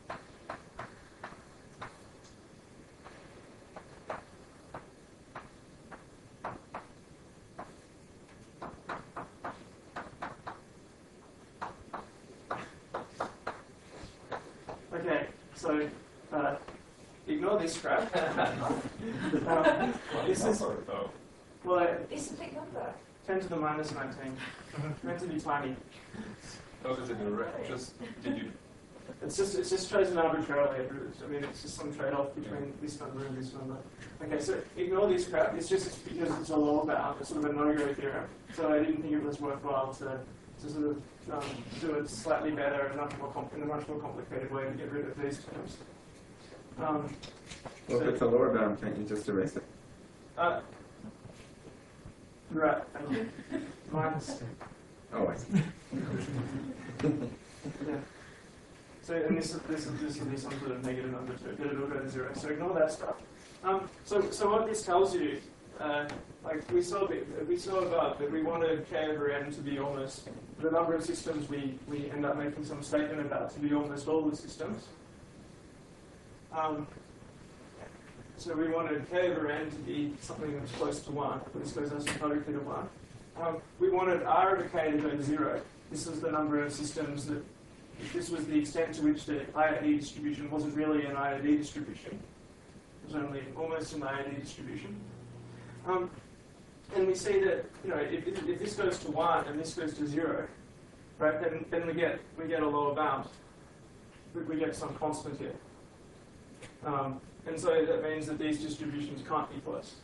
Okay, so uh, ignore this crap. um, this is well, uh, It's a big number. ten to the minus nineteen. Meant to be tiny. How does it direct? Just did you? It's just it's just chosen arbitrarily. I mean, it's just some trade-off between this number and this number. Okay, so ignore this crap. It's just because it's a lower bound. It's sort of a no-go theorem. So I didn't think it was worthwhile to to sort of um, do it slightly better and much more comp- in a much more complicated way to get rid of these terms. Um, Well, so, if it's a lower bound, can't you just erase it? uh, right. Thank you. Minus. Oh, I see. Yeah. So, and this, this, this will be some sort of negative number too, but it'll go to zero. So ignore that stuff. Um, so, so what this tells you, uh, like we saw, we saw above that we wanted k over n to be almost the number of systems we we end up making some statement about to be almost all the systems. Um, so we wanted k over n to be something that's close to one. This goes asymptotically to one. Um, we wanted r over k to go to zero. This was the number of systems that. This was the extent to which the I I D distribution wasn't really an I I D distribution. It was only almost an I I D distribution. Um, and we see that you know if, if, if this goes to one and this goes to zero, right? Then then we get we get a lower bound. We, we get some constant here. Um, and so that means that these distributions can't be close.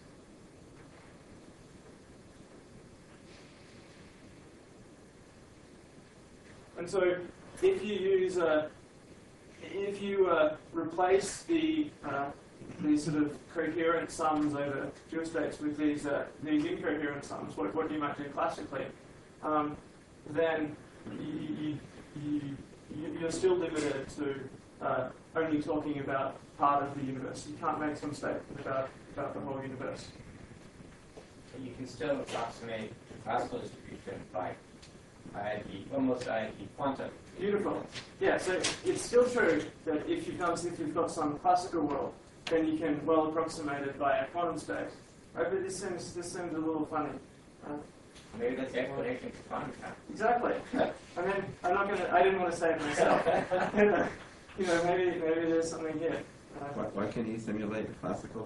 And so if you use a, if you uh, replace the uh, these sort of coherent sums over dual states with these uh, these incoherent sums, what, what you might do classically, um, then you, you, you, you're still limited to uh, only talking about part of the universe. You can't make some statement about about the whole universe. So you can still approximate the classical distribution by I I D, almost I I D quantum. Beautiful. Yeah, so it's still true that if you come, if you've got some classical world, then you can well approximate it by a quantum state. Right? But this seems this seems a little funny. Uh, Maybe that's the explanation for quantum mechanics. exactly. I mean, I'm not gonna. I didn't want to say it myself. you know, maybe maybe there's something here. Uh, Why, why can't you simulate a classical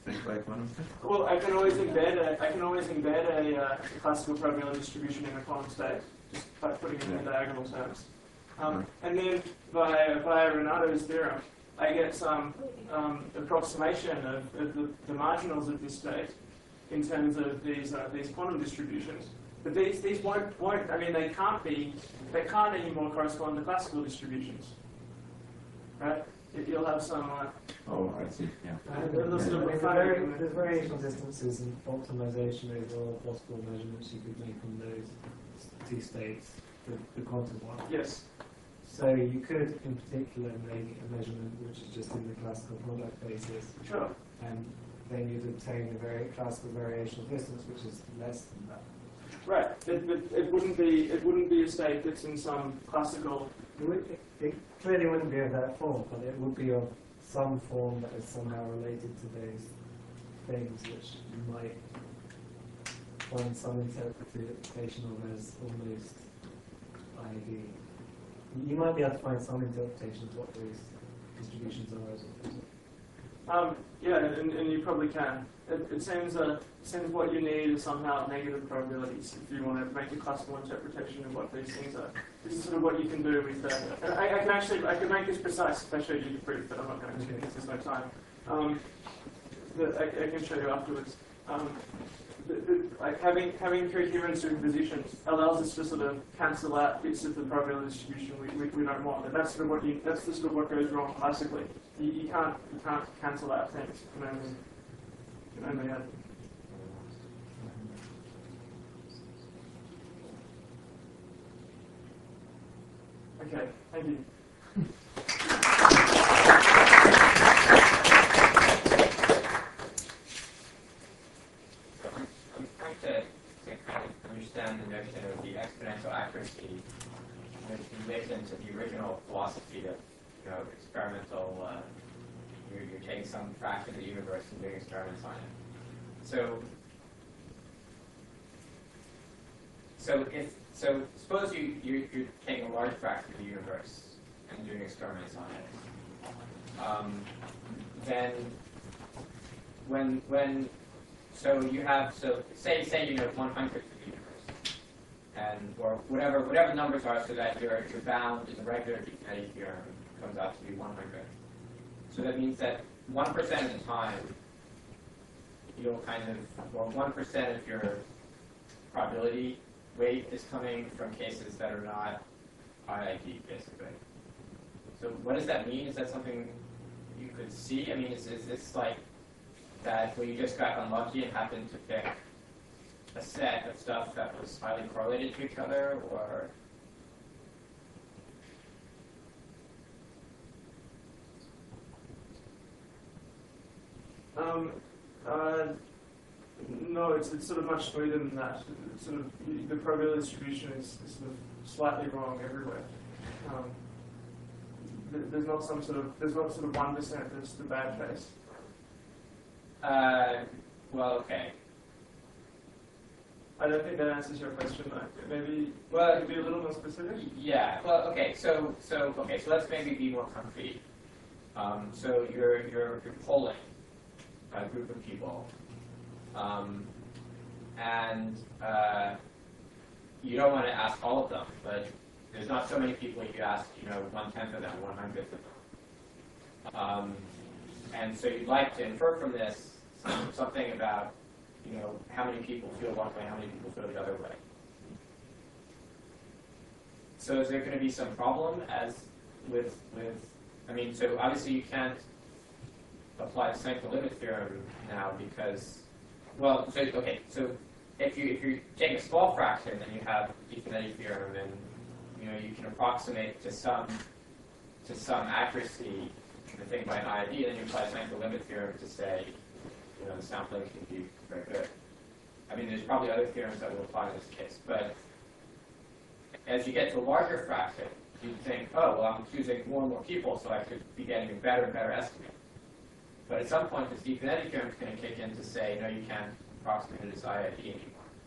think like quantum state? Well, I can always embed a, I can always embed a uh, classical probability distribution in a quantum state, just by putting it in diagonal terms. Um, and then by via Renato's theorem, I get some um, approximation of, of the, the marginals of this state in terms of these uh, these quantum distributions. But these these won't won't. I mean, they can't be. They can't anymore correspond to classical distributions, right? You'll have some. Uh, Oh, I see. Yeah. And They're there's, sort of there's, refining very, them. there's variation distances and optimization over all possible measurements you could make on those two states, the, the quantum one. yes. So you could, in particular, make a measurement which is just in the classical product basis, Sure. and then you'd obtain a very classical variational distance which is less than that. Right. It, it, it wouldn't be. It wouldn't be a state that's in some classical. It, would, it, it clearly wouldn't be of that form, but it would be of some form that is somehow related to those things which you might find some interpretation of as almost I D. You might be able to find some interpretation of what those distributions are as well. Um, yeah, and, and you probably can. It, it seems. Uh, it seems what you need is somehow negative probabilities if you want to make a classical interpretation of what these things are. This is sort of what you can do with. Uh, and I, I can actually. I can make this precise if I show you the proof, but I'm not going to because there's no time. Um, the, I, I can show you afterwards. Um, the, the, like having having coherent superpositions allows us to sort of cancel out bits of the probability distribution we, we, we don't want. And that's sort of what you. That's the sort of what goes wrong classically. You, you can't you can't cancel out things. You can only you can only add. Okay, thank you. I'm trying to, to kind of understand the notion of the exponential accuracy that relates into the original philosophy of, you know, experimental. Uh, you're, you're taking some fraction of the universe and doing experiments on it. So, so if so, suppose you you you're taking a large fraction of the universe and doing experiments on it. Um, then, when when so you have so say say you know one hundredth of the universe, and or whatever whatever numbers are, so that your your bound in the regular Di-Finetti theorem comes out to be one hundred. So that means that one percent of the time you'll kind of or one percent of your probability weight is coming from cases that are not I I D, basically. So what does that mean? Is that something you could see? I mean, is, is this like that where you just got unlucky and happened to pick a set of stuff that was highly correlated to each other, or? Um, uh, no, it's, it's sort of much smoother than that. It's sort of the probability distribution is, is sort of slightly wrong everywhere. Um, th- there's not some sort of there's not sort of one percent that's the bad case. Uh, well, okay. I don't think that answers your question. Though. Maybe Well, you could be a little more specific. Yeah. Well, okay. So, so okay. So let's maybe be more concrete. Um, so you're you're you're polling a group of people, um, and uh, you don't want to ask all of them, but there's not so many people you ask. You know, one tenth of them, one hundredth of them, um, and so you'd like to infer from this something about, you know, how many people feel one way, how many people feel the other way. So is there going to be some problem as with with? I mean, so obviously you can't apply the Sankey limit theorem now because, well, so okay, so if you if you take a small fraction and you have Di-Finetti theorem and you know you can approximate to some to some accuracy the thing by an I I D, then you apply the Sankey limit theorem to say, you know, the sampling can be very good. I mean, there's probably other theorems that will apply in this case, but as you get to a larger fraction, you'd think, oh, well, I'm choosing more and more people, so I could be getting a better and better estimate. But at some point, this Di-Finetti theorem is going to kick in to say, no, you can't approximate it as I I D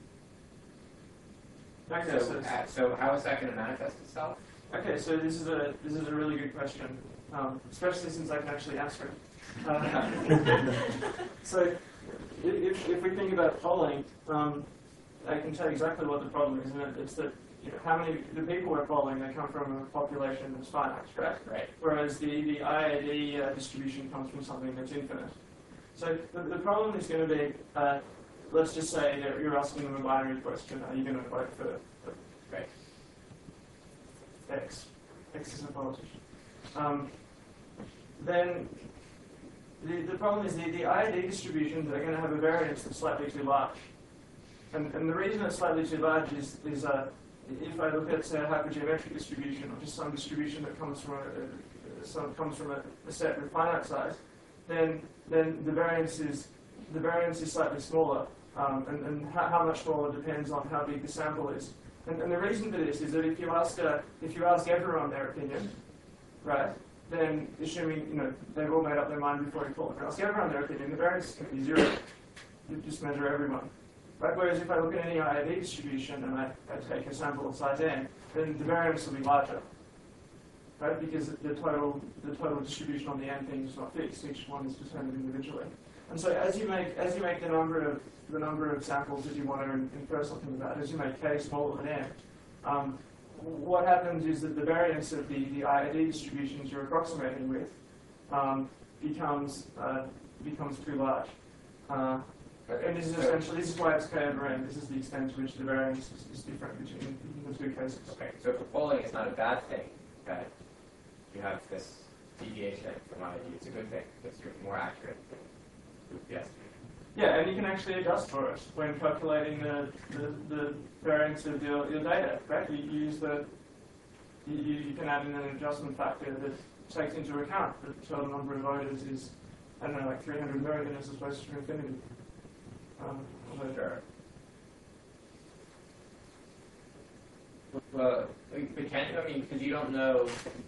anymore. Okay, So, so, uh, so how is that going to manifest itself? okay, so this is a this is a really good question. um, especially since I can actually answer it. Uh, so if, if we think about polling, um, I can tell you exactly what the problem is, and it, it's that you know, how many the people we're polling, they come from a population that's finite, right? Right. Whereas the, the I A D uh, distribution comes from something that's infinite. So the, the problem is going to be, uh, let's just say that you're asking them a binary question, are you going to vote for, for Right. X? X is a politician. Um, then the, the problem is the, the I A D distributions are going to have a variance that's slightly too large. And, and the reason it's slightly too large is, is uh, if I look at say, a hypergeometric distribution, or just some distribution that comes from a, a, some, comes from a, a set with finite size, then then the variance is the variance is slightly smaller, um, and, and how, how much smaller depends on how big the sample is. And, and the reason for this is that if you ask uh, if you ask everyone their opinion, right, then assuming you know they've all made up their mind before you call it, ask everyone their opinion, the variance can be zero. You just measure everyone. Right? Whereas if I look at any I A D distribution and I, I take a sample of size n, then the variance will be larger. Right? Because the total the total distribution on the n thing is not fixed. Each one is determined individually. And so as you make as you make the number of the number of samples that you want to infer something about, as you make k smaller than n, um, what happens is that the variance of the, the I A D distributions you're approximating with um, becomes uh, becomes too large. Uh, And this is essentially, this is why it's k over n. This is the extent to which the variance is, is different between the two cases. Okay, so for polling, it's not a bad thing that you have this deviation from I A D. It's a good thing because you're more accurate. Yes. Yeah, and you can actually adjust for it when calculating the, the, the variance of your, your data, right? You, you use the, you, you can add in an adjustment factor that takes into account that the total number of voters is, I don't know, like three hundred million as opposed to infinity. Um, Sure. Well, we can, I mean, because you don't know,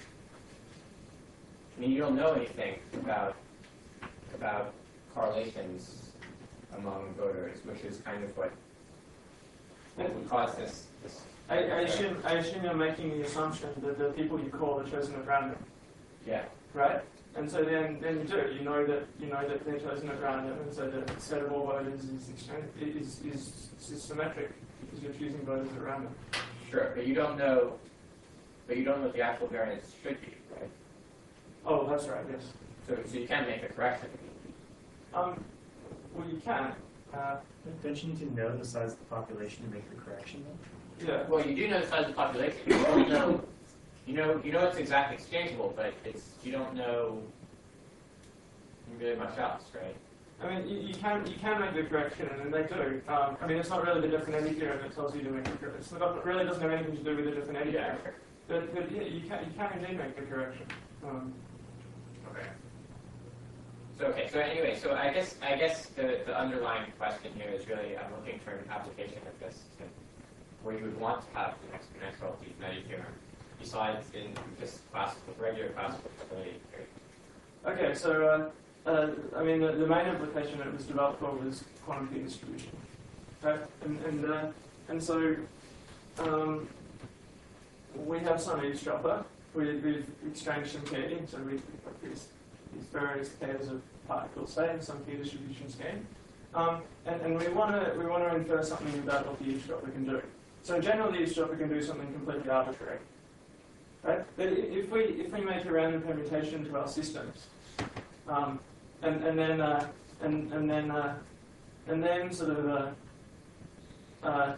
I mean, you don't know anything about about correlations among voters, which is kind of what, what would cause this. this I, I assume I assume you're making the assumption that the people you call are chosen at random, Yeah. right? And so then, then you do. You know that you know that they're chosen at random, and so the set of all voters is exchange, is, is is symmetric because you're choosing voters at random. Sure, but you don't know. But you don't know what the actual variance should be, right? Oh, that's right. Yes. So, so you can make a correction. Um. Well, you can. Uh, Don't you need to know the size of the population to make the correction, though? yeah. Well, you do know the size of the population. You don't know. You know, you know it's exactly exchangeable, but it's you don't know really much else, right? I mean, you, you can you can make the correction, and they do. Um, I mean, it's not really the definite theorem that tells you to make the correction. It really doesn't have anything to do with the definite theorem. But, but yeah, you can you can indeed make the correction. Um, Okay. So okay. So anyway, so I guess I guess the, the underlying question here is really I'm looking for an application of this to, where you would want to have the exponential definite theorem besides in just classical regular classical stability theory. okay, so uh, uh, I mean, the, the main application that it was developed for was quantum key distribution, right? And and uh, and so um, we have some eavesdropper. We, we've exchanged some key, so we have these, these various pairs of particles, say, in some key distribution scheme. Um, and, and we want to we want to infer something about what the eavesdropper can do. So in general, the eavesdropper can do something completely arbitrary, right? But if we if we make a random permutation to our systems, um, and and then uh, and and then uh, and then sort of uh, uh,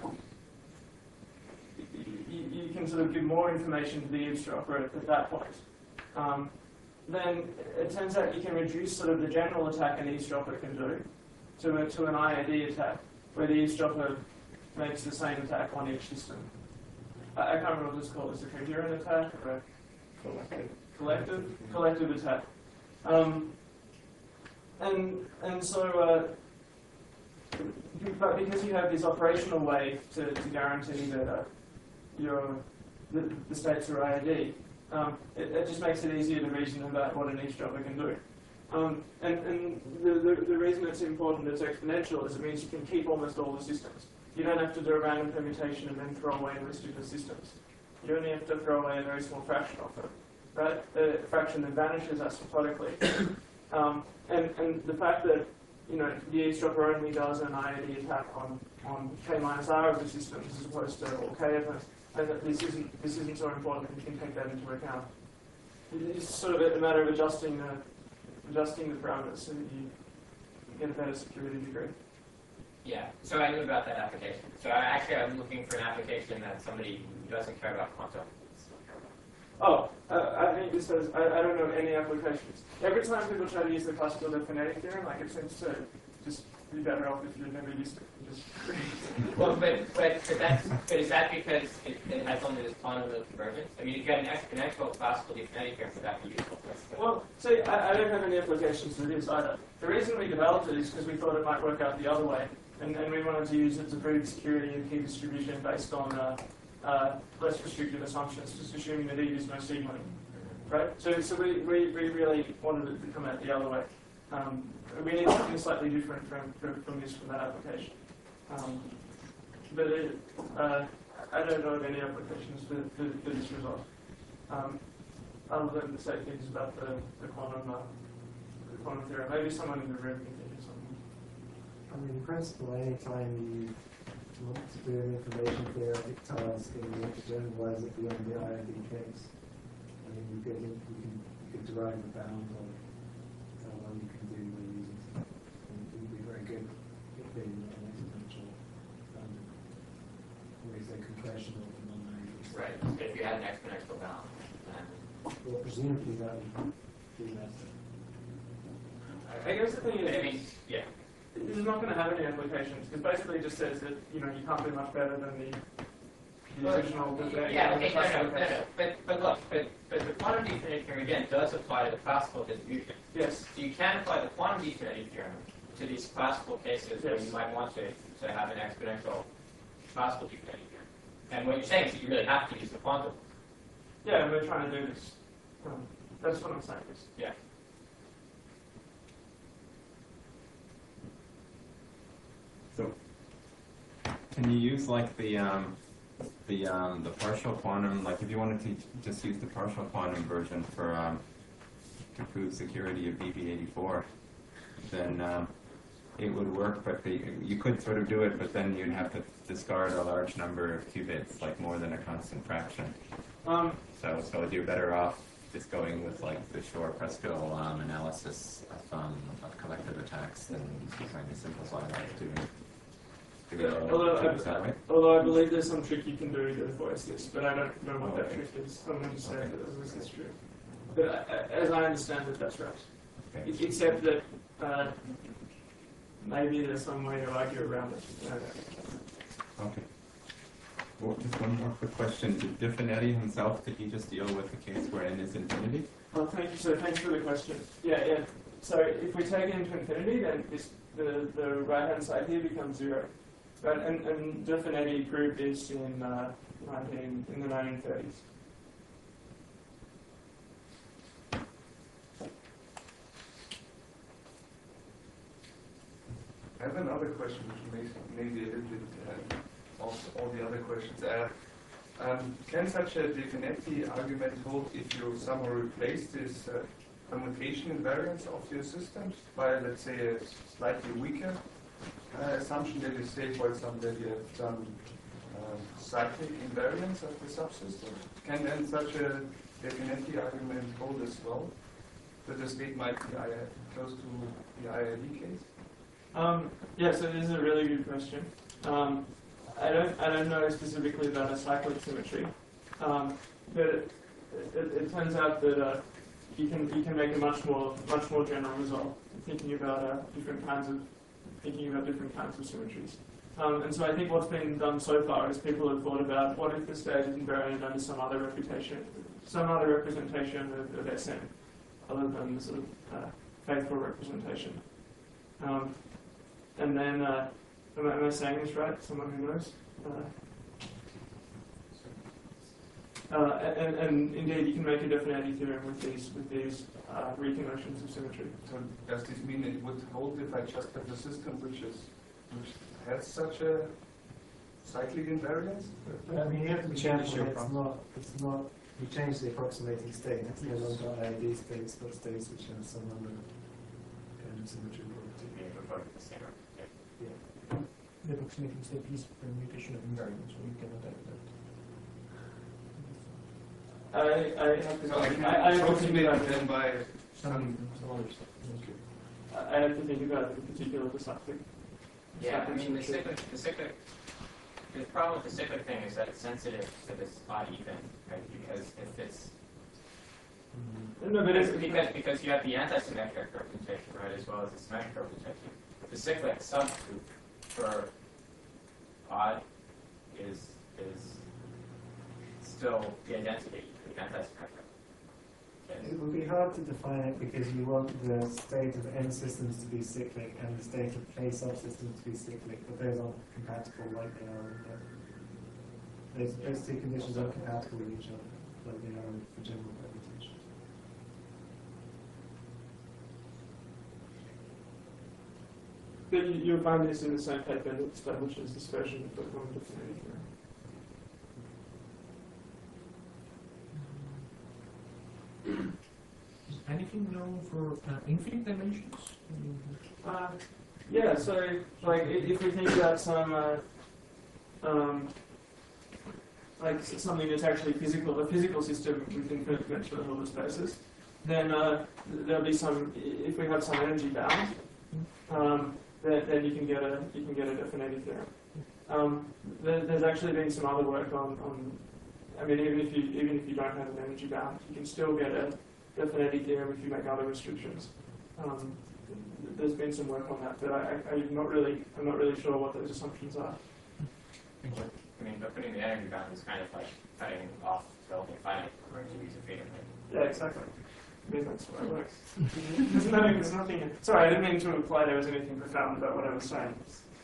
you, you can sort of give more information to the eavesdropper at, at that point. Um, then it turns out you can reduce sort of the general attack an eavesdropper can do to a, to an I A D attack, where the eavesdropper makes the same attack on each system. I, I can't remember what it's called. Is it a coherent attack or a collective? Collective, collective attack. Um, and and so, uh, but because you have this operational way to, to guarantee that uh, your the, the states are I A D, um, it, it just makes it easier to reason about what an eavesdropper can do. Um, and and the, the, the reason it's important it's exponential is it means you can keep almost all the systems. You don't have to do a random permutation and then throw away the rest of the systems. You only have to throw away a very small fraction of them. right? A fraction that vanishes asymptotically. um, and, and the fact that, you know, the eavesdropper only does an I A D attack on, on K minus R of the systems as opposed to all K of it, and that this isn't, this isn't so important that you can take that into account. It's sort of a matter of adjusting the, adjusting the parameters so that you get a better security degree. Yeah, so I knew about that application. So I actually I'm looking for an application that somebody who doesn't care about quantum. Oh, uh, I think this says, I, I don't know any applications. Every time people try to use the classical phonetic theorem, like it seems to just be better off if you've never used it. Just Well, but, but, but, that's, but is that because it, it has only this quantum of convergence? I mean, if you had an exponential classical phonetic theorem, would that be useful? Well, see, I, I don't have any applications for this either. The reason we developed it is because we thought it might work out the other way, and, and we wanted to use it to prove security and key distribution based on uh, uh, less restrictive assumptions, just assuming that E is no sigmoid, right? So, so we, we, we really wanted it to come out the other way. Um, we need something slightly different from, from, from this, from that application. Um, but it, uh, I don't know of any applications for, for, for this result. Um, other than to say things about the, the quantum uh, the quantum theorem. Maybe someone in the room can think of something. I mean, in principle, any time you want to do an information theoretic task and you want to generalize it beyond the I I D case, I mean, you could, you can, you could derive a bound on how well you can do by using it. And it would be very good if being an exponential bounding. Or is there compression of the non-language? Right, if you had an exponential bound. Well, presumably that would be better. I guess the thing is, I mean, yeah. this is not going to have any applications because basically it just says that you know you can't do much better than the, the Well, original. The, Yeah, the okay, no, classical no, no, case. no. But, but look, but, but the quantum definite theorem again does apply to the classical distribution. Yes. So you can apply the quantum definite theorem to these classical cases where Yes. you might want to, to have an exponential classical definite theorem. And what you're saying is that you really have to use the quantum. Yeah, and we're trying to do this. Um, that's what I'm saying. Is. Yeah. So, can you use like the um, the um, the partial quantum? Like, if you wanted to just use the partial quantum version for um, to prove security of B B eighty-four, then um, it would work. But the, you could sort of do it, but then you'd have to discard a large number of qubits, like more than a constant fraction. Um, So, so you're better off just going with like the Shor-Preskill um, analysis of, um, of collective attacks than trying to simplify that to. to Yeah, uh, although, is that I, right? although I believe there's some trick you can do to avoid this, but I don't know what Oh, that okay. trick is. I'm going to say Okay. that this is true. But I, I, as I understand it, that's right. Okay. E- Except that uh, maybe there's some way to argue around it. I don't know. Okay. Well, just one more quick question. Did Diffinetti himself, did he just deal with the case where n is infinity? Well, thank you. So thanks for the question. Yeah, yeah. So if we take it into infinity, then this, the the right hand side here becomes zero, right? And and Diffinetti proved this in uh, nineteen in the nineteen thirties. I have another question which makes maybe a little bit uh, of all the other questions. Uh, um, can such a Diffinetti argument hold if you somehow replace this uh, commutation invariance of your systems by, let's say, a slightly weaker uh, assumption that you say, for example, that you have some um, cyclic invariance of the subsystem? Can then such a Diffinetti argument hold as well? That the state might be I close to the I I D case? Um, yeah, so this is a really good question. Um, I don't, I don't know specifically about a cyclic symmetry, um, but it, it, it turns out that uh, you can you can make a much more much more general result thinking about uh, different kinds of thinking about different kinds of symmetries. Um, and so I think what's been done so far is people have thought about what if the state is invariant under some other reputation, some other representation of, of S N, other than the sort of uh, faithful representation. Um, And then, uh, am, I, am I saying this right? Someone who knows? Uh, uh, and, and indeed, you can make a Diffinetti theorem with these with these uh, reconversions of symmetry. So does this mean it would hold if I just have a system which is which has such a cyclic invariance? I mean, you have to be careful. It's not. It's not you change the approximating state, it's no longer I I D states, but states which have some other kind of symmetry property. Yeah. The approximating state is permutation of invariants, so you cannot have that. I, I have to So I can I, I have to think approximate about them by Some, some other stuff. I have to think about it in particular for something. Yeah, I mean, the cyclic, the cyclic, the problem with the cyclic thing is that it's sensitive to this odd even, right? Because if it's, No, but it's, because, because you have the anti-symmetric representation, right, as well as the symmetric representation. The cyclic subgroup for odd is, is still the identity for the anti-symmetric. It would be hard to define it because you want the state of n systems to be cyclic and the state of k subsystems to be cyclic, but those aren't compatible like they are in the, those, those two conditions aren't compatible with each other like they are for general permutations. but you, you'll find this in the same paper that establishes dispersion of the common definity theorem. Is anything known for uh, infinite dimensions? I mean, Uh, yeah, so like i- if we think about some uh, um, like s- something that's actually physical, a physical system with infinite dimensional Hilbert spaces, then uh, th- there'll be some. i- If we have some energy bound, um, then, then you can get a you can get a definite theorem. Um, there, there's actually been some other work on, on. I mean, even if you even if you don't have an energy bound, you can still get a definite theorem if you make other restrictions. Um, there's been some work on that, but I, I, I'm not really I'm not really sure what those assumptions are. I mean, but putting the energy bound is kind of like cutting off the only finite number to use a freedom, right? Yeah, exactly. I mean, that's why it works. there's nothing. There's nothing. Sorry, I didn't mean to imply there was anything profound about what I was saying.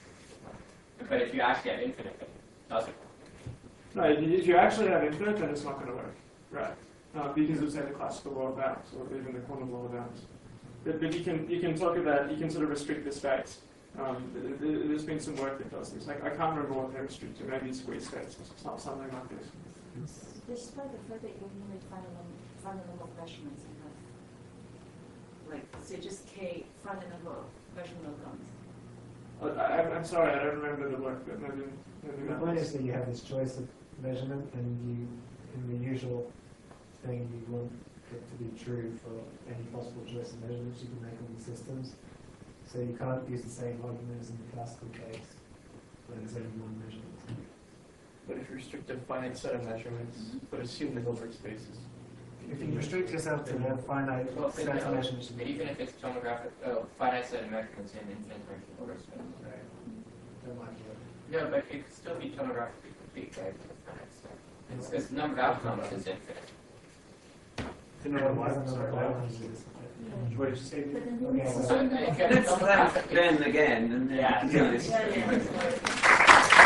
But if you actually have infinite, then it doesn't. No, if you actually have infinite, then it's not going to work, right? Uh, because of say the classical law of bounds, or even the quantum law of bounds. But, but you can you can talk about you can sort of restrict the states. Um, th- th- there's been some work that does this. Like I can't remember what they restrict to. Maybe it's squeeze states or some- something like this. Despite the fact that you only find a number, find a number of measurements and have, like, say, just k, find a number of measurement guns. Uh, I, I'm sorry, I don't remember the work, but maybe maybe The that point was- is that you have this choice of measurement, and you, in the usual thing, you want it to be true for any possible choice of measurements you can make on the systems. So you can't use the same argument as in the classical case, where there's only one measurement. But if you restrict a finite set of measurements, but assume the Hilbert spaces. If you restrict yourself to a finite Well, set but, of no, measurements, but even if it's tomographic, oh, finite set of measurements in infinite dimensional order space, right? that might work. No, but it could still be tomographically complete, right? with a finite set. It's because the number of outcomes is infinite. The Yeah, number why of is it sorry, not what? outcomes is- What did you say? But then Okay, it's so- So, uh, again, Let's tomographic- then again, and then Yeah, continue this. Yeah, yeah.